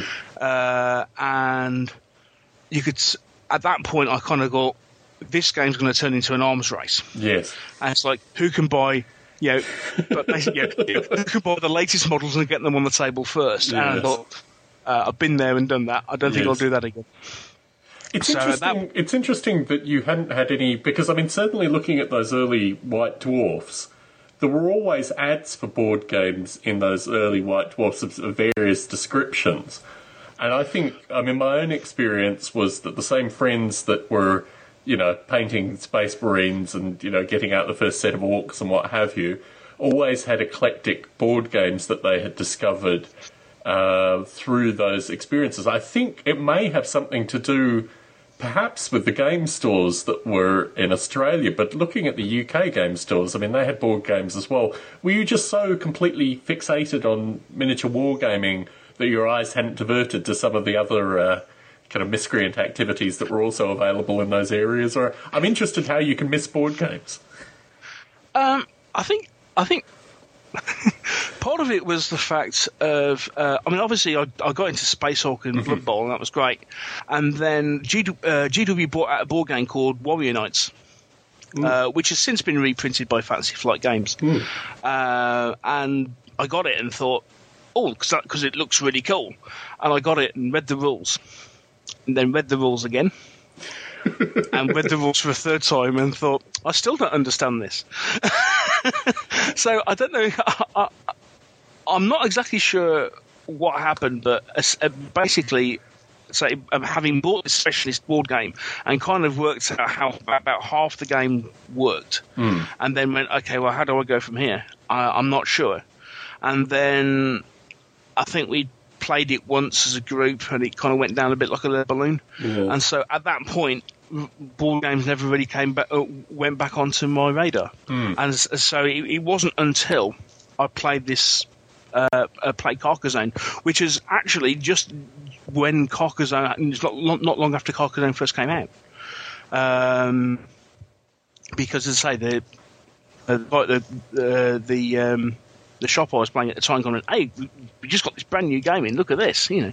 and you could at that point I kind of got, this game's going to turn into an arms race. Yes, and it's like, who can buy who can buy the latest models and get them on the table first? Yes. And I thought, I've been there and done that. I don't think I'll do that again. It's interesting. It's interesting that you hadn't had any, because I mean, certainly looking at those early White Dwarfs, there were always ads for board games in those early White Dwarfs of various descriptions, and I think, I mean, my own experience was that the same friends that were, painting Space Marines and getting out the first set of orcs and what have you, always had eclectic board games that they had discovered through those experiences. I think it may have something to do perhaps with the game stores that were in Australia, but looking at the UK game stores, I mean, they had board games as well. Were you just so completely fixated on miniature wargaming that your eyes hadn't diverted to some of the other kind of miscreant activities that were also available in those areas? Or I'm interested how you can miss board games. I think part of it was the fact of, obviously I got into Space Hulk and Blood Bowl, and that was great. And then GW brought out a board game called Warrior Knights, which has since been reprinted by Fantasy Flight Games. And I got it and thought, because it looks really cool. And I got it and read the rules. And then read the rules again. And read the rules for a third time and thought, I still don't understand this. So I don't know. I'm not exactly sure what happened, but basically, having bought this specialist board game and kind of worked out how about half the game worked, and then went, okay, well, how do I go from here? I'm not sure. And then I think we played it once as a group, and it kind of went down a bit like a lead balloon. Yeah. And so at that point, board games never really went back onto my radar. And so it wasn't until I played this played Carcassonne, which is actually just when Carcassonne, it's not long after Carcassonne first came out, because as I say, the shop I was playing at the time going, hey, we just got this brand new game in, look at this, So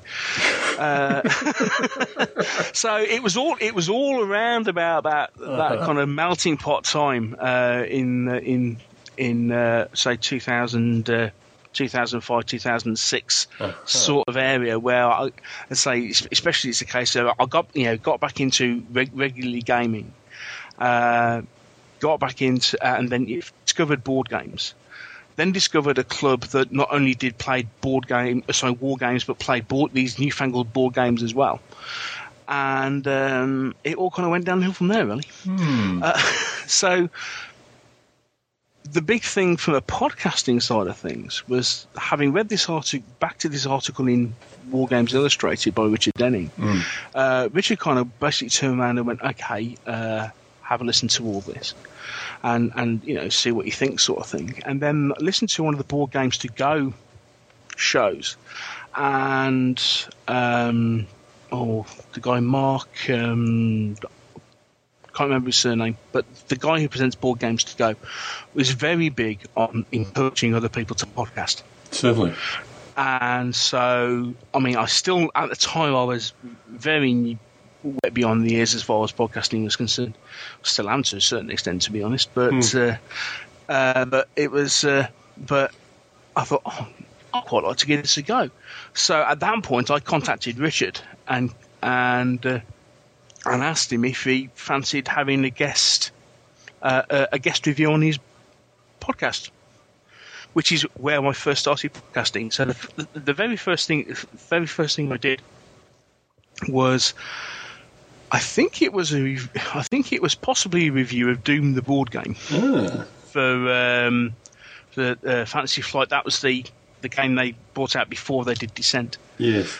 it was all around about that kind of melting pot time in say 2000, 2005, 2006 sort of area, where I say, especially it's a case of I got back into regularly gaming, got back into and then discovered board games. Then discovered a club that not only did play war games, but played these newfangled board games as well. And it all kind of went downhill from there, really. So the big thing from a podcasting side of things was having read this article in War Games Illustrated by Richard Denning. Richard kind of basically turned around and went, okay, have a listen to all this. And see what you think, sort of thing. And then listen to one of the Board Games to Go shows, and the guy Mark, can't remember his surname, but the guy who presents Board Games to Go was very big on encouraging other people to podcast. Certainly. And so, I mean, at the time, I was very wet beyond the ears as far as podcasting was concerned. Still am to a certain extent, to be honest. But it was, but I thought, I'd quite like to give this a go. So at that point, I contacted Richard and asked him if he fancied having a guest review on his podcast, which is where I first started podcasting. So the very first thing I did was, I think it was possibly a review of Doom the board game for Fantasy Flight. That was the game they brought out before they did Descent. Yes.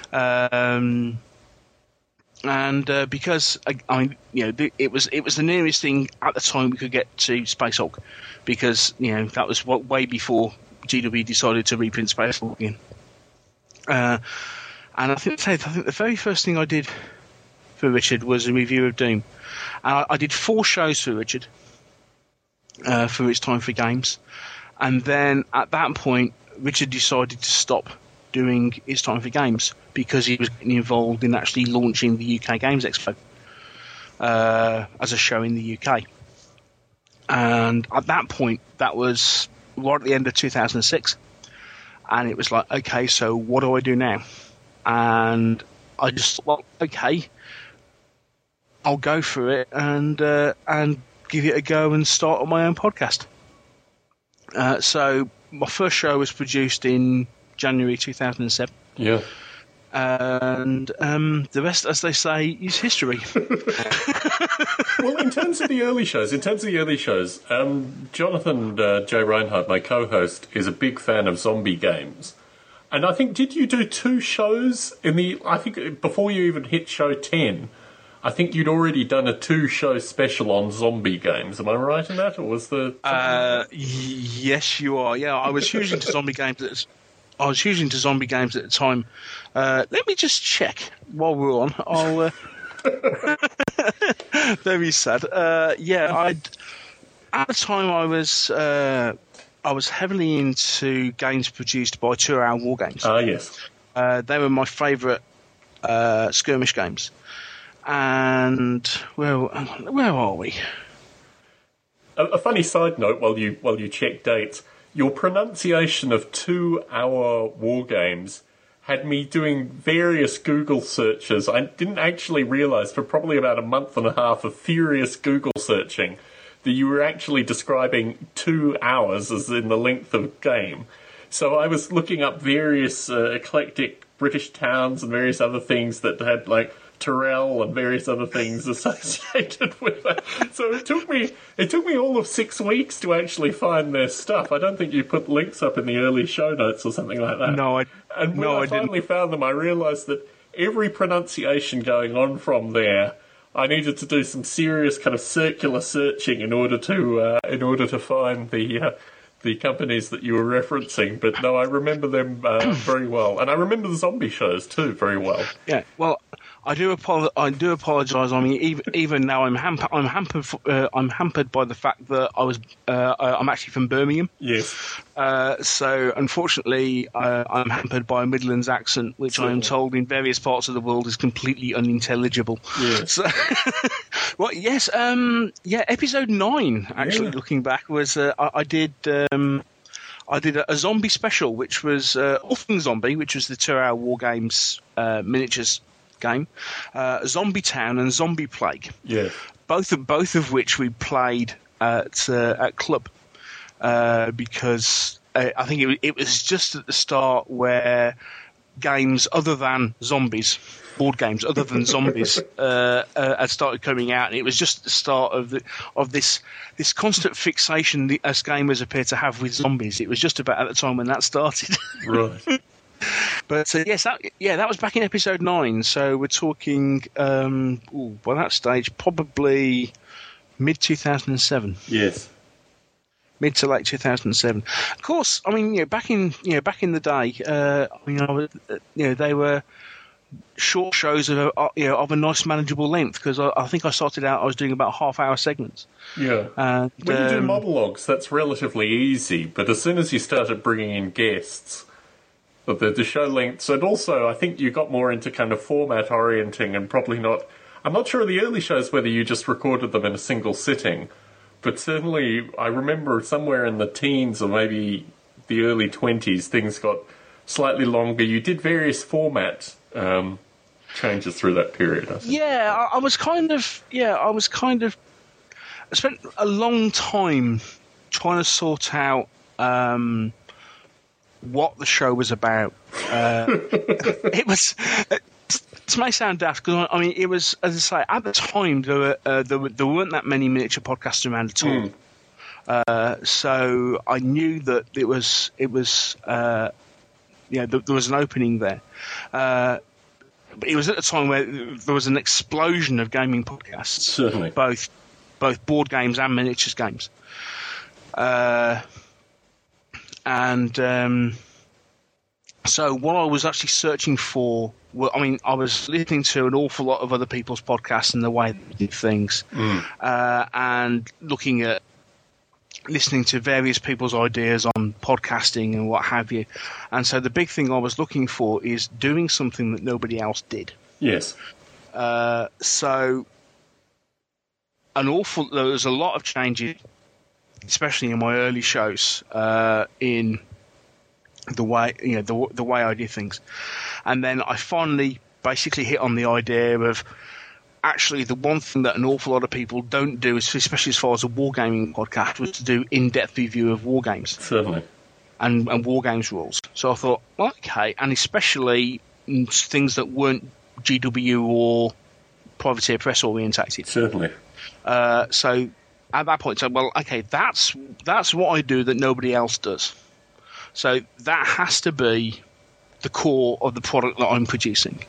Because it was the nearest thing at the time we could get to Space Hulk, because that was way before GW decided to reprint Space Hulk again. And I think the very first thing I did for Richard was a review of Doom, and I did 4 shows for Richard for It's Time for Games, and then at that point Richard decided to stop doing It's Time for Games because he was getting involved in actually launching the UK Games Expo as a show in the UK. And at that point, that was right at the end of 2006, and it was like, okay, so what do I do now? And I just thought, well, okay, I'll go for it and give it a go and start on my own podcast. So my first show was produced in January 2007. Yeah. And the rest, as they say, is history. Well, in terms of the early shows, Jonathan J. Reinhardt, my co-host, is a big fan of zombie games. And I think, did you do 2 shows I think before you even hit show 10, I think you'd already done a 2-show special on zombie games. Am I right in that? Or was the... Yes, you are. Yeah, I was huge into zombie games at the time. Let me just check while we're on. I'll... Very sad. At the time I was heavily into games produced by 2 Hour War Games. Yes. They were my favourite skirmish games. And where are we? A funny side note while you check dates, your pronunciation of 2 Hour War Games had me doing various Google searches. I didn't actually realise for probably about a month and a half of furious Google searching that you were actually describing 2 hours as in the length of game. So I was looking up various eclectic British towns and various other things that had like Tyrrell and various other things associated with that. So it took me all of 6 weeks to actually find their stuff. I don't think you put links up in the early show notes or something like that. No, I finally found them, I realised that every pronunciation going on from there, I needed to do some serious kind of circular searching in order to find the companies that you were referencing. But no, I remember them very well, and I remember the zombie shows too very well. Yeah, well, I do apologise. I mean, even now, I'm hampered by the fact that I'm actually from Birmingham. Yes. So unfortunately, I'm hampered by a Midlands accent, which I am told in various parts of the world is completely unintelligible. Yeah. So, well, yes, episode 9. Actually, looking back, was I did a zombie special, which was All Things Zombie, which was the 2 Hour War Games miniatures game, Zombie Town and Zombie Plague. Yeah. Both of which we played at Club, because I think it was just at the start where games other than zombies, board games other than zombies, had started coming out, and it was just the start of this constant fixation us gamers appear to have with zombies. It was just about at the time when that started. Right. But yes, that was back in episode 9. So we're talking by that stage probably mid 2007. Yes, mid to late 2007. Of course, I mean, back in the day, I mean, they were short shows of a nice manageable length, because I think I started out, I was doing about half-hour segments. Yeah. And, when you do monologues, that's relatively easy, but as soon as you started bringing in guests, the show lengths, and also I think you got more into kind of format orienting and probably not... I'm not sure of the early shows whether you just recorded them in a single sitting, but certainly I remember somewhere in the teens or maybe the early 20s, things got slightly longer. You did various format changes through that period, I think. Yeah, I spent a long time trying to sort out what the show was about. It was... This may sound daft, because I mean, it was, as I say, at the time there weren't that many miniature podcasts around at all. So I knew that there was an opening there. But it was at a time where there was an explosion of gaming podcasts. Certainly, both board games and miniatures games. So what I was actually searching for, I was listening to an awful lot of other people's podcasts and the way they did things, and listening to various people's ideas on podcasting and what have you. And so the big thing I was looking for is doing something that nobody else did. Yes. So there was a lot of changes, especially in my early shows, in the way the way I did things. And then I finally basically hit on the idea of, actually, the one thing that an awful lot of people don't do, especially as far as a wargaming podcast, was to do in-depth review of war games. Certainly. And war games rules. So I thought, well, okay, and especially things that weren't GW or Privateer Press orientated. Certainly. So at that point, I said, well, okay, that's what I do that nobody else does. So that has to be the core of the product that I'm producing.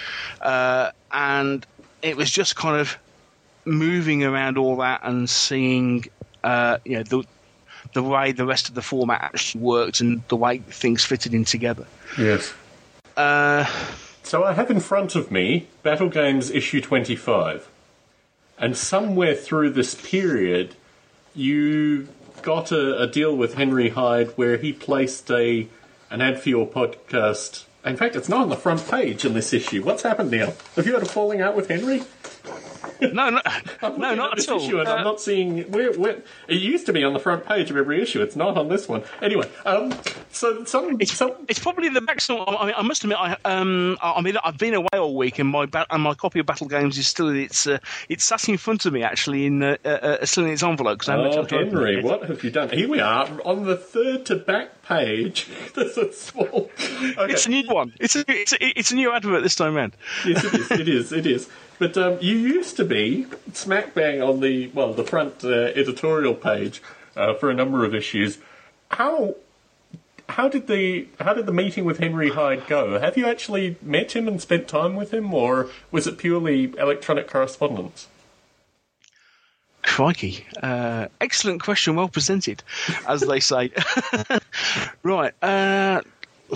And it was just kind of moving around all that and seeing, the way the rest of the format actually worked and the way things fitted in together. Yes. So I have in front of me Battle Games issue 25. And somewhere through this period, you got a deal with Henry Hyde where he placed an ad for your podcast. In fact, it's not on the front page in this issue. What's happened, Neil? Have you had a falling out with Henry? No, not at all. Issue and I'm not seeing where it used to be on the front page of every issue. It's not on this one. Anyway, it's probably the maximum. I mean, I must admit, I've been away all week, and my copy of Battle Games is still it's sat in front of me actually still in its envelope. Henry, what have you done? Here we are on the third to back page. There's a small. Okay. It's a new one. It's a new advert this time round. Yes, it is. But you used to be smack bang on the front editorial page for a number of issues. How did the meeting with Henry Hyde go? Have you actually met him and spent time with him, or was it purely electronic correspondence? Crikey. Excellent question, well presented, as they say. Right. I'm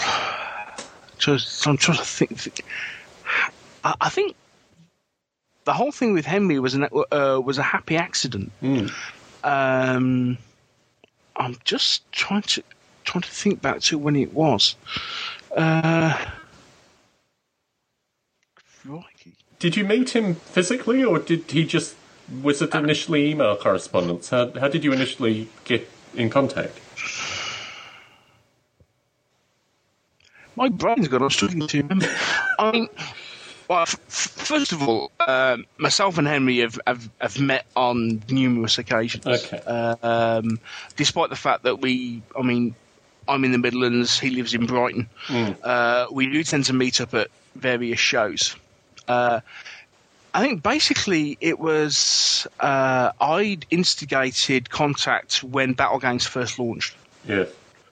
trying to think. I think the whole thing with Henry was a happy accident. I'm just trying to think back to when it was. Crikey. Did you meet him physically, or was it initially email correspondence? How did you initially get in contact? My brain's gone. I'm struggling to remember. I mean, well, first of all, myself and Henry have met on numerous occasions. Okay. Despite the fact that I'm in the Midlands, he lives in Brighton. We do tend to meet up at various shows. I think basically it was I'd instigated contact when Battle Games first launched. Yes.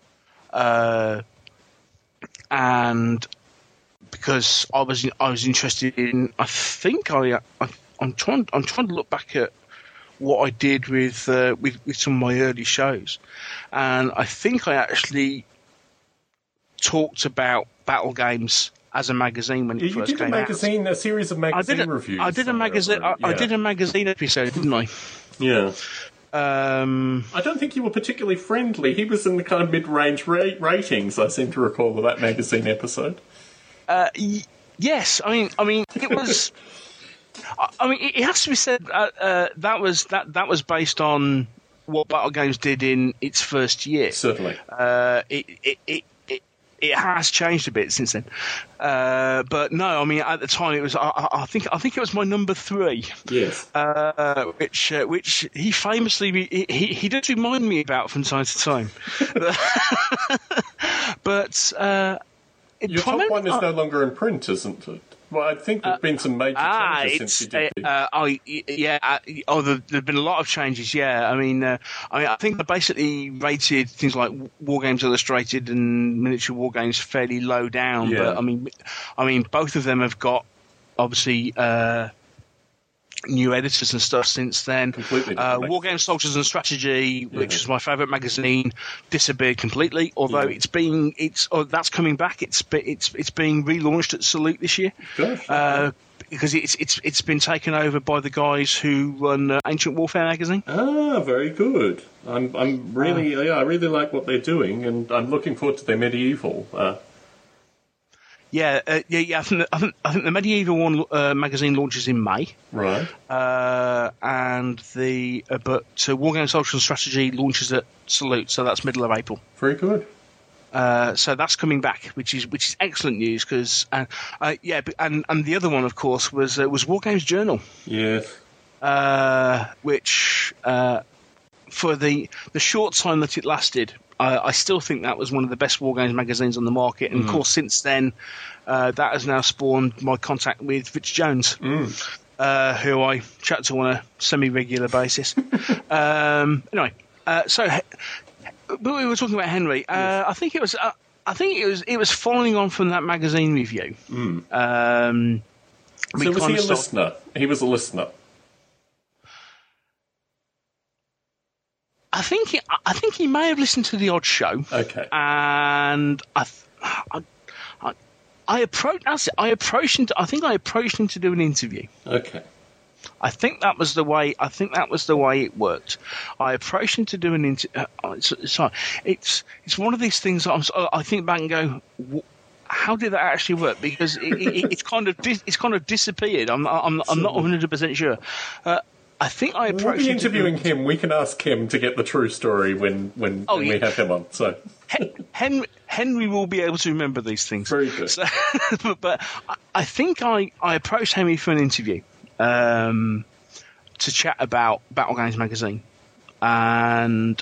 And because I was interested in, I think I'm trying to look back at what I did with some of my early shows, and I think I actually talked about Battle Games as a magazine when it first came out. A series of magazine reviews. I did a magazine. I did a magazine episode, didn't I? Yeah. I don't think you were particularly friendly. He was in the kind of mid-range ratings, I seem to recall, of that magazine episode. Yes, I mean, it was. I mean, it has to be said that was based on what Battle Games did in its first year. Certainly, it has changed a bit since then. But no, I mean, at the time it was. I think it was my number 3. Yes. Which he famously he does remind me about from time to time. But your top one is no longer in print, isn't it? Well, I think there've been some major changes since you did there've been a lot of changes. Yeah, I mean, I think I basically rated things like War Games Illustrated and Miniature War Games fairly low down. Yeah. But I mean, both of them have got obviously new editors and stuff since then. Completely. War Games Soldiers and Strategy, which is my favourite magazine, disappeared completely. Although that's coming back. It's being relaunched at Salute this year. Gosh. Because it's been taken over by the guys who run Ancient Warfare magazine. Ah, very good. I'm really I really like what they're doing, and I'm looking forward to their medieval. Yeah. I think the Medieval one magazine launches in May, right? And but War Games Soldiers and Strategy launches at Salute, so that's middle of April. Very good. So that's coming back, which is excellent news because and the other one, of course, was War Games Journal. Yes. Which for the short time that it lasted, I still think that was one of the best War Games magazines on the market. And of course, since then, that has now spawned my contact with Rich Jones, who I chat to on a semi-regular basis. Anyway, so but we were talking about Henry. Yes. I think it was following on from that magazine review. So was he a listener? He was a listener. I think he may have listened to the odd show. Okay. And I approached him. I think I approached him to do an interview. Okay. I think that was the way it worked. I approached him to do an interview. Sorry, it's one of these things that I think back and go, how did that actually work? Because it's kind of disappeared. I'm not 100% sure. I think I approached. We'll be interviewing him. We can ask him to get the true story when we have him on. So Henry will be able to remember these things. Very good. So, but I think I approached Henry for an interview to chat about Battle Games magazine, and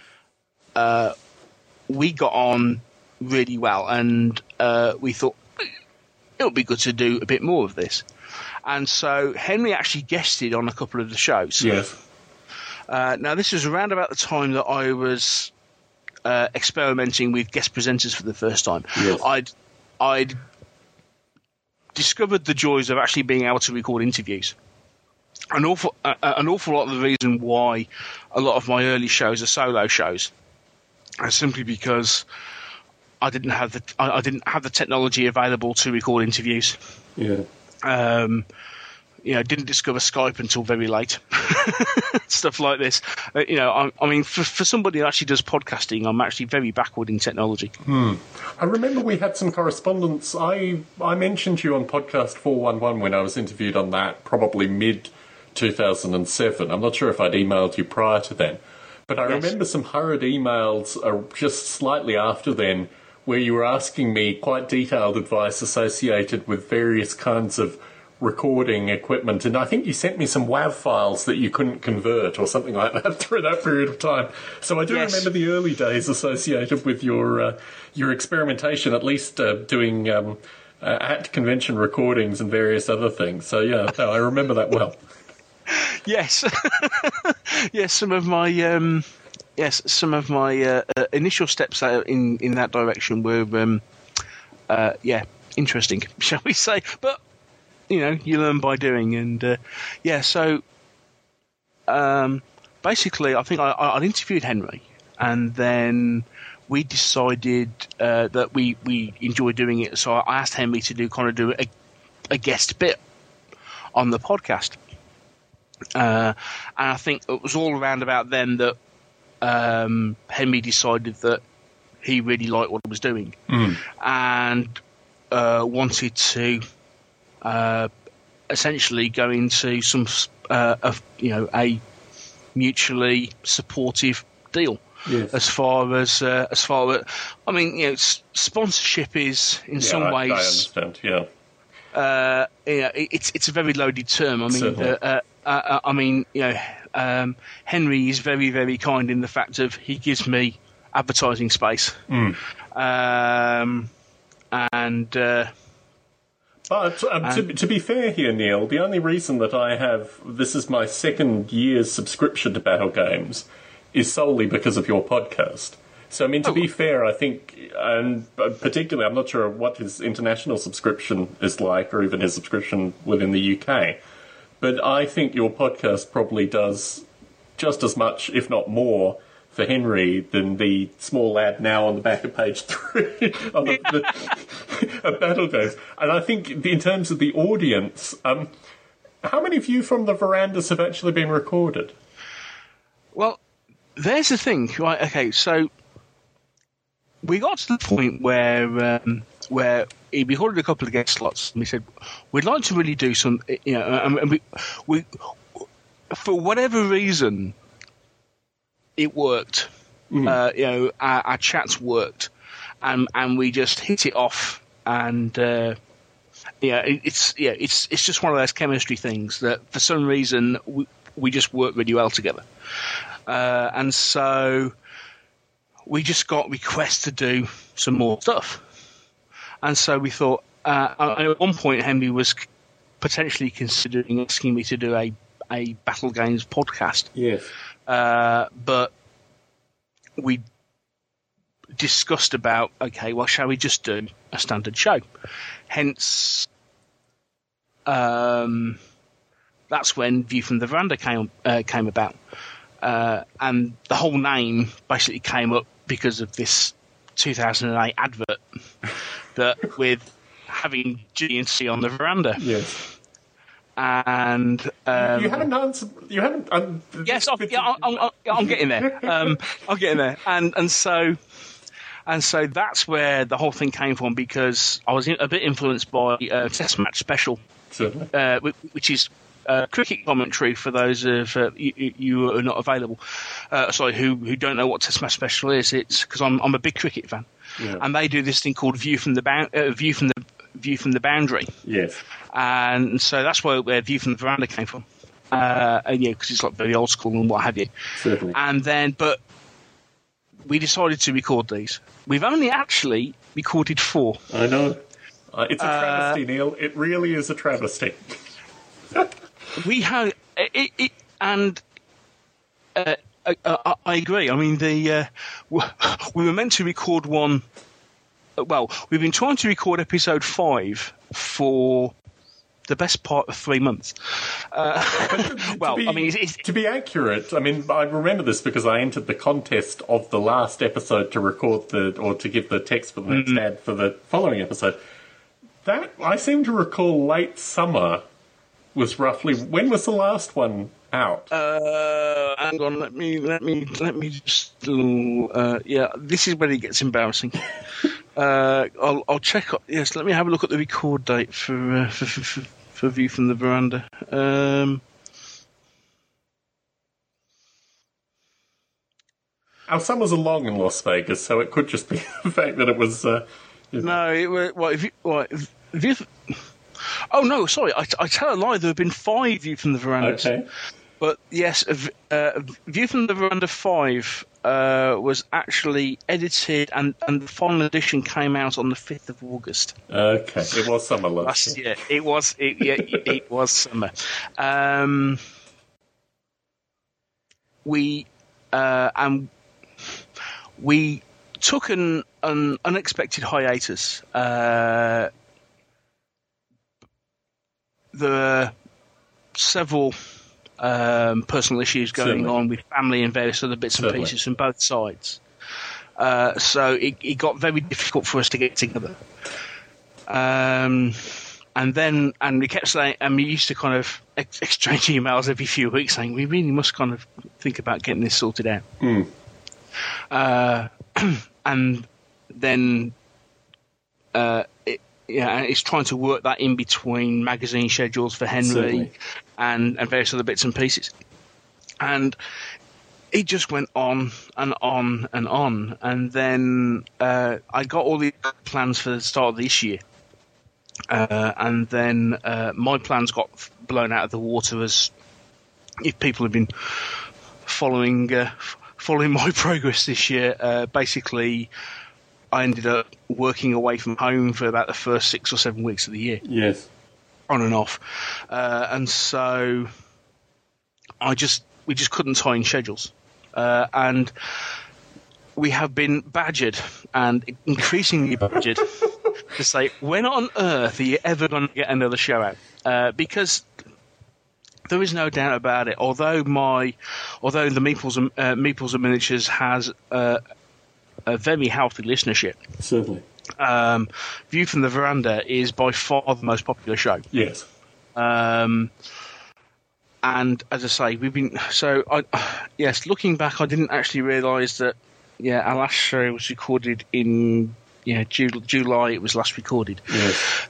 we got on really well, and we thought it would be good to do a bit more of this. And so Henry actually guested on a couple of the shows. Yes. Now, this was around about the time that I was experimenting with guest presenters for the first time. Yes. I'd discovered the joys of actually being able to record interviews. An awful lot of the reason why a lot of my early shows are solo shows is simply because I didn't have the technology available to record interviews. Yeah. Didn't discover Skype until very late. Stuff like this. I mean, for somebody who actually does podcasting, I'm actually very backward in technology. I remember we had some correspondence. I mentioned you on podcast 411 when I was interviewed on that, probably mid-2007. I'm not sure if I'd emailed you prior to then. But I remember some hurried emails just slightly after then where you were asking me quite detailed advice associated with various kinds of recording equipment, and I think you sent me some WAV files that you couldn't convert or something like that through that period of time. So I do remember the early days associated with your experimentation, at least doing at convention recordings and various other things. So yeah, no, I remember that well. Yes. Yes, some of my initial steps in that direction were interesting, shall we say? But you learn by doing, and so basically, I think I'd interviewed Henry, and then we decided that we enjoy doing it. So I asked Henry to do a guest bit on the podcast. And I think it was all around about then that Henry decided that he really liked what I was doing and wanted to essentially go into some a mutually supportive deal. Yes. As far as I mean, sponsorship is in some ways. I understand. Yeah. It's a very loaded term. I mean, Henry is very, very kind in the fact of he gives me advertising space. But to be fair here, Neil, the only reason that I have this is my second year's subscription to Battle Games is solely because of your podcast. So, I mean, to be fair, I think, and particularly, I'm not sure what his international subscription is like, or even his subscription within the UK, but I think your podcast probably does just as much, if not more, for Henry than the small ad now on the back of page 3 of of Battle Games. And I think in terms of the audience, how many of you from the verandas have actually been recorded? Well, there's the thing, right? Okay, so we got to the point where he recorded a couple of guest slots, and we said we'd like to really do some, and we for whatever reason, it worked. Our chats worked, and we just hit it off, and it's just one of those chemistry things that for some reason we just work really well together, and so we just got requests to do some more stuff, and so we thought at one point Henry was potentially considering asking me to do a Battle Games podcast. Yes. But we discussed about, okay, well, shall we just do a standard show? Hence, that's when View from the Veranda came about. And the whole name basically came up because of this 2008 advert that with having G&C on the veranda. Yes. And you haven't answered. You haven't. Yes, I'm getting there. I'm getting there, and so that's where the whole thing came from, because I was a bit influenced by Test Match Special, which is cricket commentary for those of you who are not available. Who don't know what Test Match Special is. It's because I'm a big cricket fan, and they do this thing called View from the Boundary. Yes. And so that's where View from the Veranda came from. Because it's like very old school and what have you. Certainly. And then, but we decided to record these. We've only actually recorded 4. I know. It's a travesty, Neil. It really is a travesty. We have it, and I agree. I mean, we were meant to record one. Well, we've been trying to record episode 5 for the best part of 3 months. To be accurate, I mean, I remember this because I entered the contest of the last episode to record to give the text for the next ad for the following episode. That I seem to recall late summer was roughly when was the last one out? Hang on, let me just. This is when it gets embarrassing. I'll check. Yes, let me have a look at the record date for View from the Veranda. Our summers are long in Las Vegas, so it could just be the fact that it was. No, it was. Oh no, sorry, I tell a lie. There have been 5 View from the Verandas. Okay. But yes, View from the Veranda 5 was actually edited, and the final edition came out on the 5th of August. Okay, it was summer last year. Yeah, it was. It was summer. We took an unexpected hiatus. There were several personal issues going on with family and various other bits and pieces from both sides. So it got very difficult for us to get together. And we kept saying, and we used to kind of exchange emails every few weeks saying, we really must kind of think about getting this sorted out. And then it's trying to work that in between magazine schedules for Henry and various other bits and pieces. And it just went on and on and on. And then I got all the plans for the start of this year. And then my plans got blown out of the water, as if people have been following my progress this year. Basically, I ended up working away from home for about the first 6 or 7 weeks of the year. Yes. On and off. And so we just couldn't tie in schedules. And we have been badgered, and increasingly badgered, to say, when on earth are you ever going to get another show out? Because there is no doubt about it. Although the Meeples and Miniatures has a very healthy listenership. Certainly. View from the Veranda is by far the most popular show. Yes. And as I say, looking back, I didn't actually realise that, our last show was recorded in July. It was last recorded. Yes.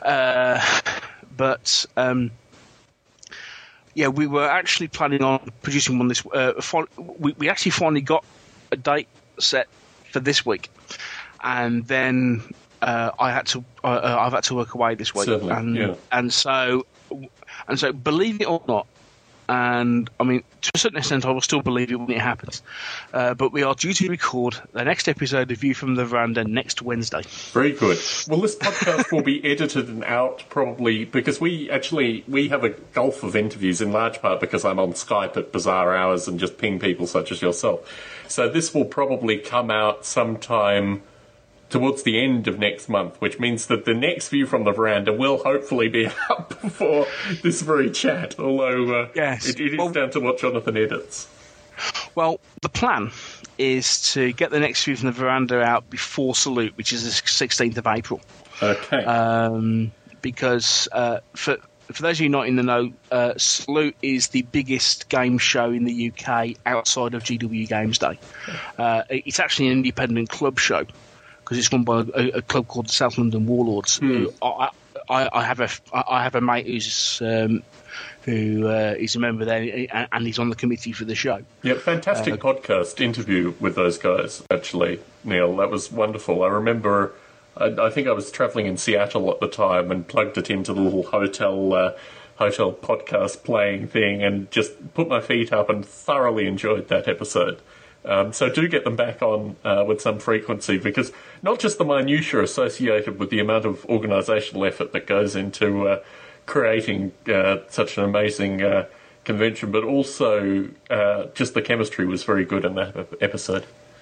We were actually planning on producing one this. We actually finally got a date set for this week, and then I've had to work away this week. Certainly, and so believe it or not. And I mean, to a certain extent, I will still believe it when it happens. But we are due to record the next episode of View from the Veranda next Wednesday. Very good. Well, this podcast will be edited and out probably because we have a gulf of interviews, in large part because I'm on Skype at bizarre hours and just ping people such as yourself. So this will probably come out sometime towards the end of next month, which means that the next View from the Veranda will hopefully be up before this very chat, although it is down to what Jonathan edits. Well, the plan is to get the next View from the Veranda out before Salute, which is the 16th of April. Okay. Because for those of you not in the know, Salute is the biggest game show in the UK outside of GW Games Day. It's actually an independent club show, because it's run by a club called the South London Warlords. I have a mate who's a member there, and he's on the committee for the show. Yeah, fantastic podcast interview with those guys, actually, Neil. That was wonderful. I remember, I think I was travelling in Seattle at the time and plugged it into the little hotel podcast playing thing and just put my feet up and thoroughly enjoyed that episode. So do get them back on with some frequency, because not just the minutiae associated with the amount of organisational effort that goes into creating such an amazing convention, but also just the chemistry was very good in that episode.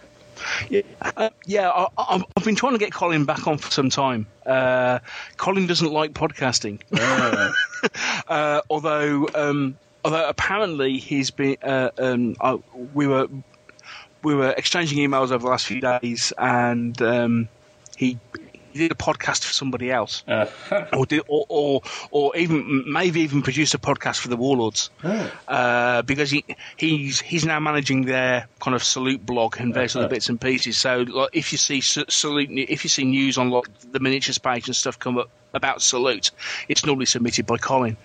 I've been trying to get Colin back on for some time. Colin doesn't like podcasting. Although apparently he's been... We were exchanging emails over the last few days, and he did a podcast for somebody else, or even produced a podcast for the Warlords, because he's now managing their kind of Salute blog and various other bits and pieces. So, like, if you see news on like the miniatures page and stuff come up about Salute, it's normally submitted by Colin.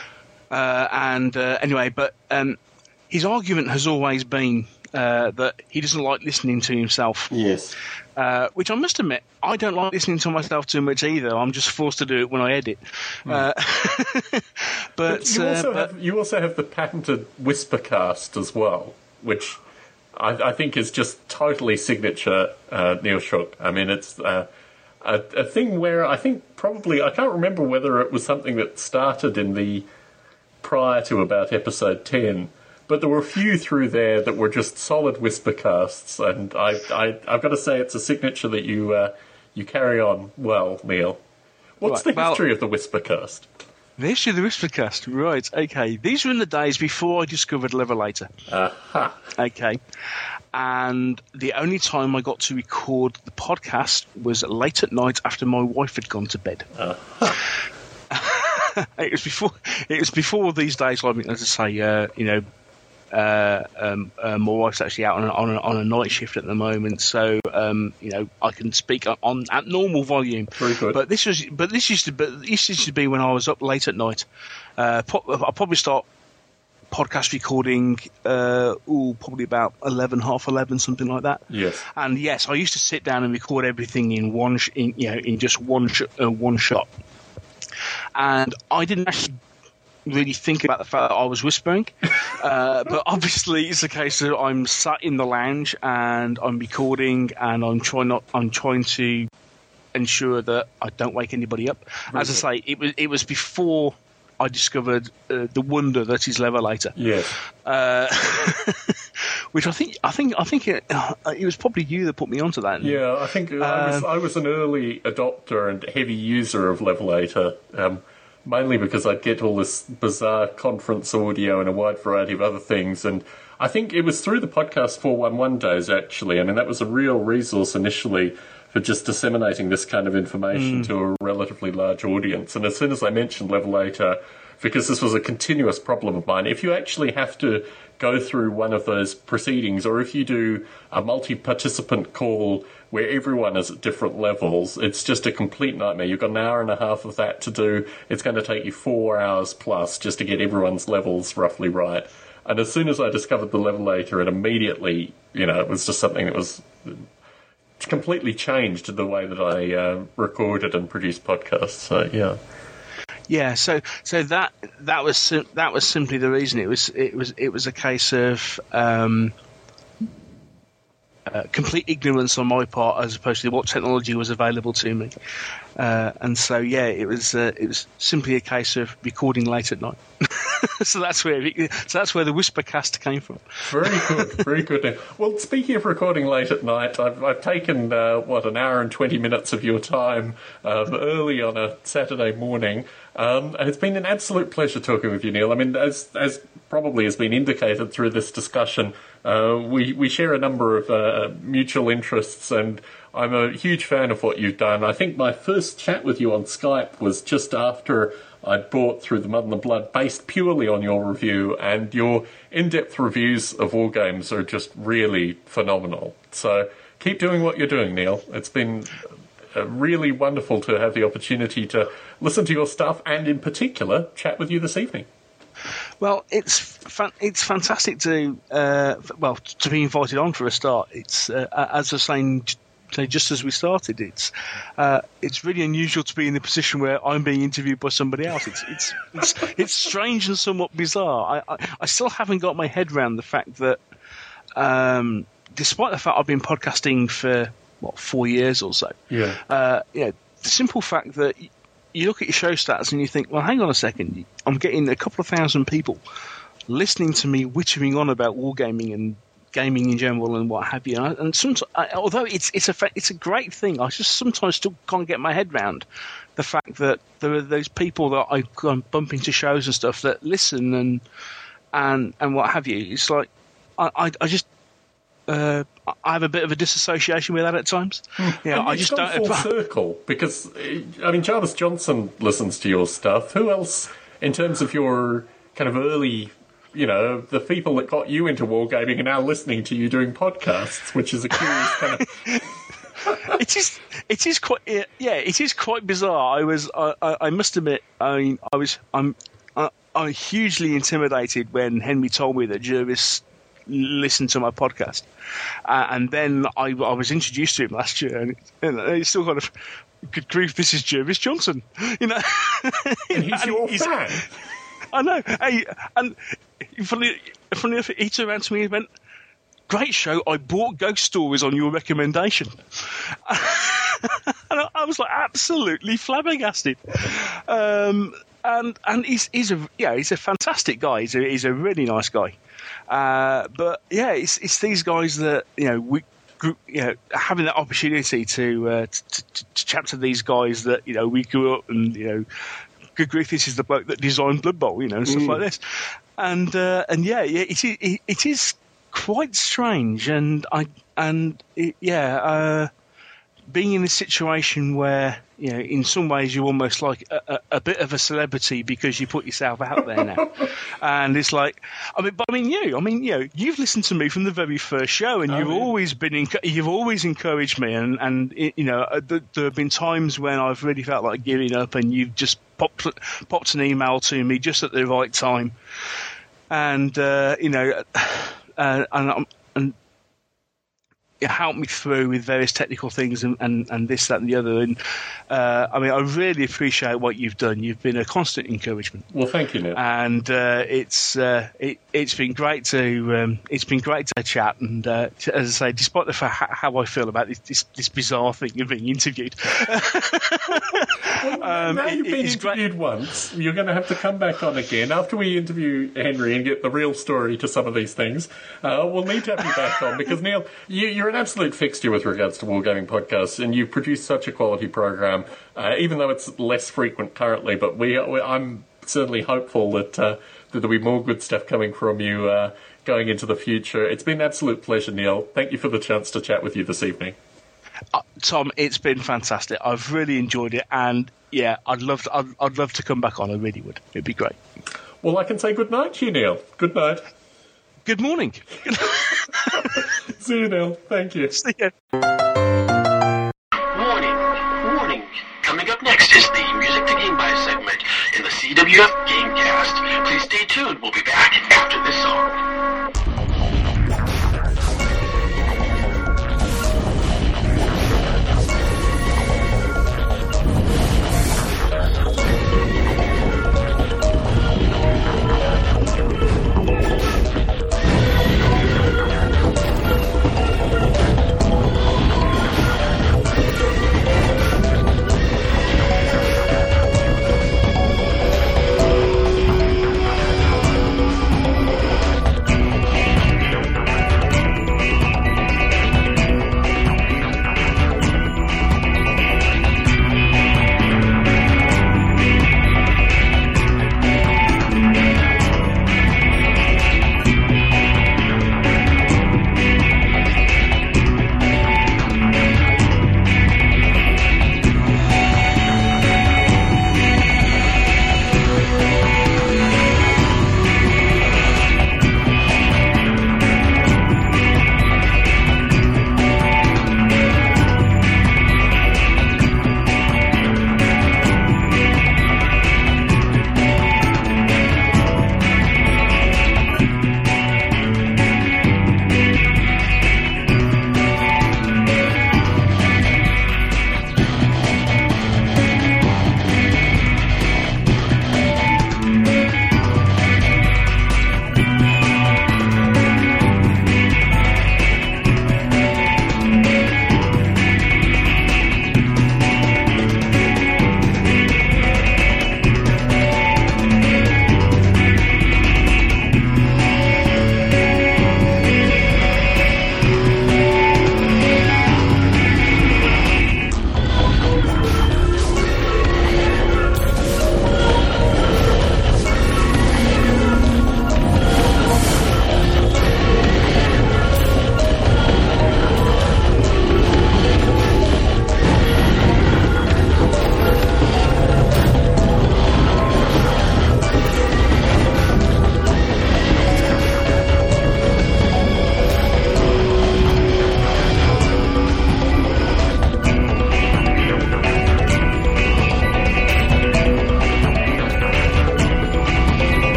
Anyway, but his argument has always been that he doesn't like listening to himself. Yes. Which I must admit, I don't like listening to myself too much either. I'm just forced to do it when I edit. But you also have the patented Whispercast as well, which I think is just totally signature Neil Shook. I mean, it's a thing where I think probably, I can't remember whether it was something that started in the prior to about episode 10, but there were a few through there that were just solid Whispercasts, and I've got to say it's a signature that you carry on well, Neil. What's the history of the Whispercast? The history of the Whispercast, right, okay. These were in the days before I discovered Levelator. Okay. And the only time I got to record the podcast was late at night after my wife had gone to bed. It was before these days, like, as I say, my wife's actually out on a night shift at the moment, so I can speak at normal volume. Very good. But this used to be when I was up late at night. I'll probably start podcast recording probably about 11, half 11, something like that. Yes. And yes, I used to sit down and record everything in just one shot. And I didn't actually really think about the fact that I was whispering, but obviously it's a case of I'm sat in the lounge and I'm recording, and I'm trying to ensure that I don't wake anybody up. As I say, it was before I discovered the wonder that is Levelator. Yes. Which I think it was probably you that put me onto that. Yeah, I think I was an early adopter and heavy user of Levelator, mainly because I'd get all this bizarre conference audio and a wide variety of other things. And I think it was through the podcast 411 days, actually. I mean, that was a real resource initially for just disseminating this kind of information to a relatively large audience. And as soon as I mentioned Levelator, because this was a continuous problem of mine, if you actually have to go through one of those proceedings, or if you do a multi-participant call where everyone is at different levels, it's just a complete nightmare. You've got an hour and a half of that to do. It's going to take you 4 hours plus just to get everyone's levels roughly right. And as soon as I discovered the Levelator, it immediately, it was just something that was completely changed the way that I recorded and produced podcasts. So, yeah. Yeah, so that was simply the reason. It was a case of complete ignorance on my part, as opposed to what technology was available to me, and so it was simply a case of recording late at night. So that's where the Whispercast came from. Very good. Well, speaking of recording late at night, I've taken an hour and 20 minutes of your time early on a Saturday morning, and it's been an absolute pleasure talking with you, Neil. I mean, as probably has been indicated through this discussion, we share a number of mutual interests, and I'm a huge fan of what you've done. I think my first chat with you on Skype was just after I'd bought Through the Mud and the Blood, based purely on your review, and your in-depth reviews of war games are just really phenomenal. So keep doing what you're doing, Neil. It's been really wonderful to have the opportunity to listen to your stuff, and in particular, chat with you this evening. Well, it's fantastic to be invited on for a start. It's as I was saying just as we started, it's really unusual to be in the position where I'm being interviewed by somebody else. It's strange and somewhat bizarre. I still haven't got my head around the fact that, despite the fact I've been podcasting for 4 years or so, the simple fact that you look at your show stats and you think, well, hang on a second, I'm getting a couple of thousand people listening to me wittering on about wargaming and gaming in general and what have you. And sometimes, although it's a great thing, I just sometimes still can't get my head round the fact that there are those people that I bump into shows and stuff that listen and what have you. It's like I just. I have a bit of a disassociation with that at times. I just don't. Full circle, because I mean, Jarvis Johnson listens to your stuff. Who else, in terms of your kind of early, the people that got you into wargaming are now listening to you doing podcasts, which is a curious kind of. It is quite bizarre. I must admit, I'm hugely intimidated when Henry told me that Jervis listened to my podcast, and then I was introduced to him last year, and it's still kind of, good grief, this is Jervis Johnson, and he's your fan. I know. Hey, and funny enough, he turned around to me and went, "Great show. I bought Ghost Stories on your recommendation." And I was like absolutely flabbergasted. And he's a fantastic guy. He's a really nice guy. But yeah, it's these guys that having that opportunity to chat to these guys that we grew up and good grief, this is the bloke that designed Blood Bowl, and stuff like this. And yeah, it is quite strange, being in a situation where, in some ways you're almost like a bit of a celebrity because you put yourself out there now. And it's like, you've listened to me from the very first show, and you've always encouraged me, and there have been times when I've really felt like giving up, and you've just popped an email to me just at the right time. And, it helped me through with various technical things and this, that, and the other. And I really appreciate what you've done. You've been a constant encouragement. Well, thank you, Neil. And it's been great to chat. And as I say, despite the fact how I feel about this bizarre thing of being interviewed, now you've been interviewed once, you're going to have to come back on again after we interview Henry and get the real story to some of these things. We'll need to have you back on because, Neil, you're an absolute fixture with regards to Wargaming podcasts, and you produce such a quality program, even though it's less frequent currently. But I'm certainly hopeful that there'll be more good stuff coming from you going into the future. It's been an absolute pleasure, Neil. Thank you for the chance to chat with you this evening. Tom, it's been fantastic. I've really enjoyed it, and yeah, I'd love to come back on. I really would. It'd be great. Well, I can say good night to you, Neil. Good night. Good morning. See you, Neil. Thank you. See you. Warning. Coming up next is the Music to Game By segment in the CWF Gamecast. Please stay tuned. We'll be back after this song.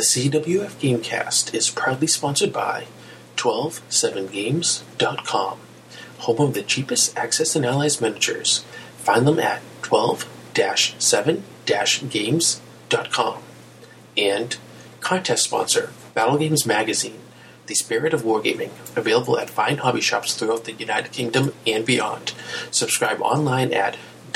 The CWF Gamecast is proudly sponsored by 127games.com, home of the cheapest Axis and Allies miniatures. Find them at 12-7-games.com. And contest sponsor, Battle Games Magazine, the spirit of wargaming, available at fine hobby shops throughout the United Kingdom and beyond. Subscribe online at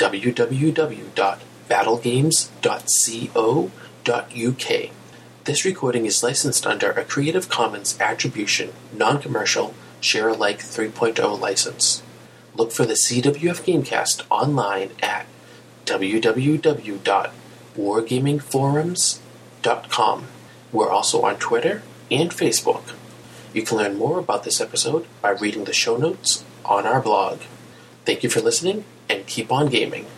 www.battlegames.co.uk. This recording is licensed under a Creative Commons Attribution, Non-Commercial, Share-alike 3.0 license. Look for the CWF Gamecast online at www.wargamingforums.com. We're also on Twitter and Facebook. You can learn more about this episode by reading the show notes on our blog. Thank you for listening, and keep on gaming.